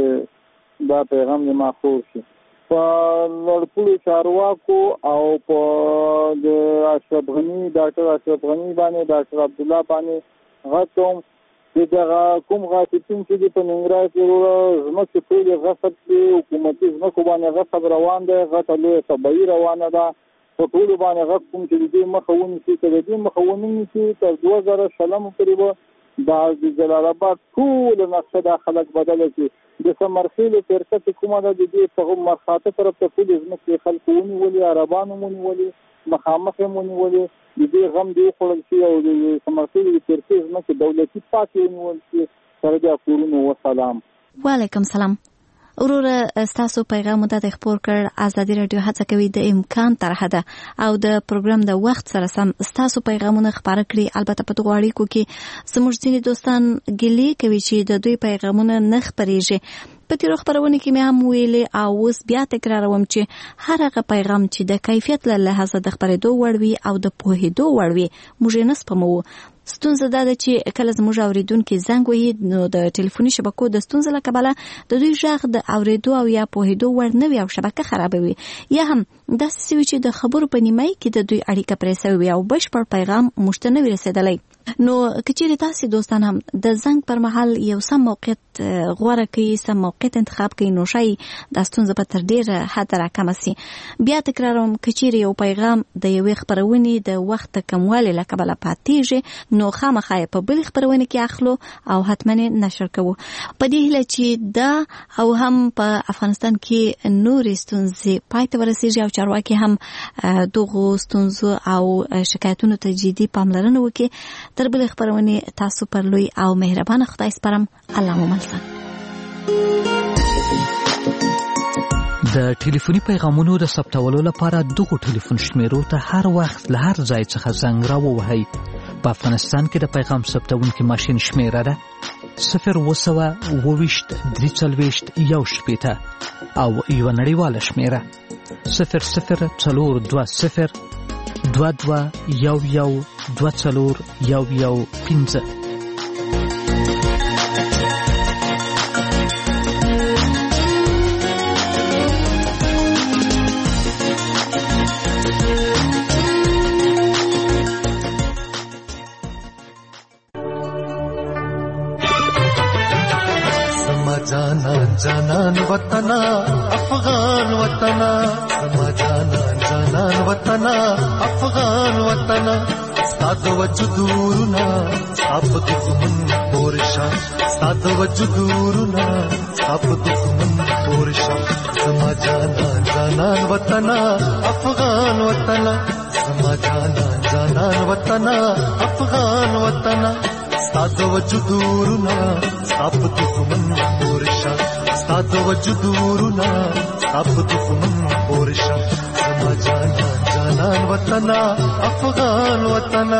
دا پیغام دې ماخور شي په لړپوړو چارواکو او په د اشرف غنی ډاکټر اشرف غنی باندې ډاکټر عبد الله باندې غوښتم چې دا کوم غاټین چې په ننګرهار کې زموږ ټول غصب کې حکومتي زموږ باندې غصب روان دی. غټه لوی تبعی روانه ده په ټول باندې غصب کوم چې دې مخاوني چې دې مخاوني چې تر 2000 پورې و دا د جلال آباد ټول نقشه د خلک بدل شي. د سمرخیل فرقه کومه ده د دې په مرخاته طرف ته ټول زموږ خلکونی ولي عربانو مونږ ولي مخامخ مونږ ولي د دې غم دی خپل شي او د سمرخیل فرقه زموږ دولتي پاتې ونیول شي. سره د کورونو. والسلام. وعلیکم سلام. وروره ستاسو پیغام مو ته خبر کړ. آزادي رادیو هڅه کوي د امکان تر حده او د پروګرام د وخت سره سم ستاسو پیغامونه خبره کړي. البته په دغه اړیکو کې زموږ ځینې دوستان ګیلې کوي چې د دوی پیغامونه نه خپرېږي. په تیرو خبرونه کې مې هم ویلې او اوس بیا تکراروم چې هر هغه پیغام چې د کیفیت له لحاظه د خبرېدو وړ وي او د پوهېدو وړ وي موږ یې نه سپمو. ستونزه دا ده چې کله زموږ اوریدونکي زنګ وهي نو د ټلیفوني شبکو د ستونزې له کبله د دوی غږ د اوریدو او یا پوهېدو وړ نه وي او شبکه خرابوي یا هم داسې وي چې د خبرو په نیمایي کې د دوی اړیکه پرې سوې وي او بشپړ پیغام موږ ته نه وي رسېدلی. نو که چیرې تاسې دوستان هم د زنګ پر مهال یو سم موقعیت غوره کوي سم موقعیت انتخاب کوي نو ښایي دا ستونزه به تر ډېره حده راکمه سي. بیا تکراروم که چیرې یو پیغام د یوې خپرونې د وخت د کموالي له کبله پاتېږي نو خامخا یې په بلې خپرونې کې اخلو او حتما نشر کوو. په دې هیله چې دا او هم په افغانستان کې نورې ستونزې پای ته ورسېږي او چارواکي هم دغو ستونزو او شکایتونو ته جدي پاملرنه وکړي. تر بلې خپرونې تاسو پر لوی او مهربانه خدای سپارم. الله مو ملسه. د ټلیفوني پیغامونو د ثبتولو لپاره دغو ټلیفون شمیرو ته هر وخت له هر ځای څخه زنګ راووهئ. په افغانستان کې د پیغام ثبتونکي ماشین شمیره ده 0202341 او یو نړیواله شمیره 004022 2211 جانان وطنا افغان وطنا سما جانان وطنا افغان وطنا ستاد وجودورنا ساب دښمن پورشا ستاد وجودورنا ساب دښمن پورشا سما جانان وطنا افغان وطنا سما جانان وطنا افغان وطنا ستاد وجودورنا ساب دښمن پورشا ستاد وجودورنا ساب دښمن پورشا سما جانان وطنا افغان وطنا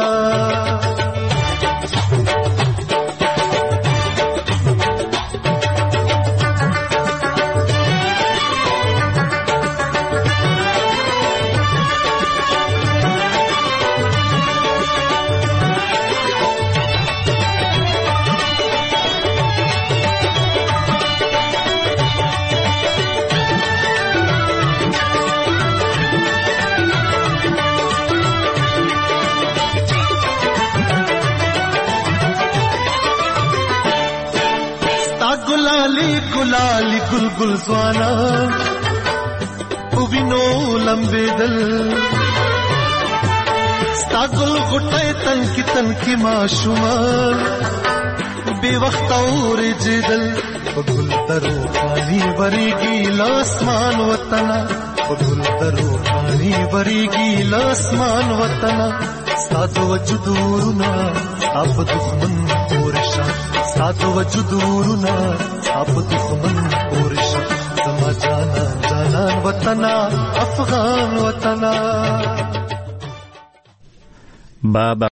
ګلالي ګل ګل ځوانا او وینو لمبېدل ستا ګل غټۍ تن کې ماشومان بې وخته اورېدل په ګل درو پانی ورېږي لاسمان وطنه په ګل درو پانی ورېږي لاسمان وطنه ستا د وجود ورونه ستا په دښمن پورې شه ستا د وجود ورونه ستا په دښمن پورې شه زما جانان وطنه افغان وطنه بابا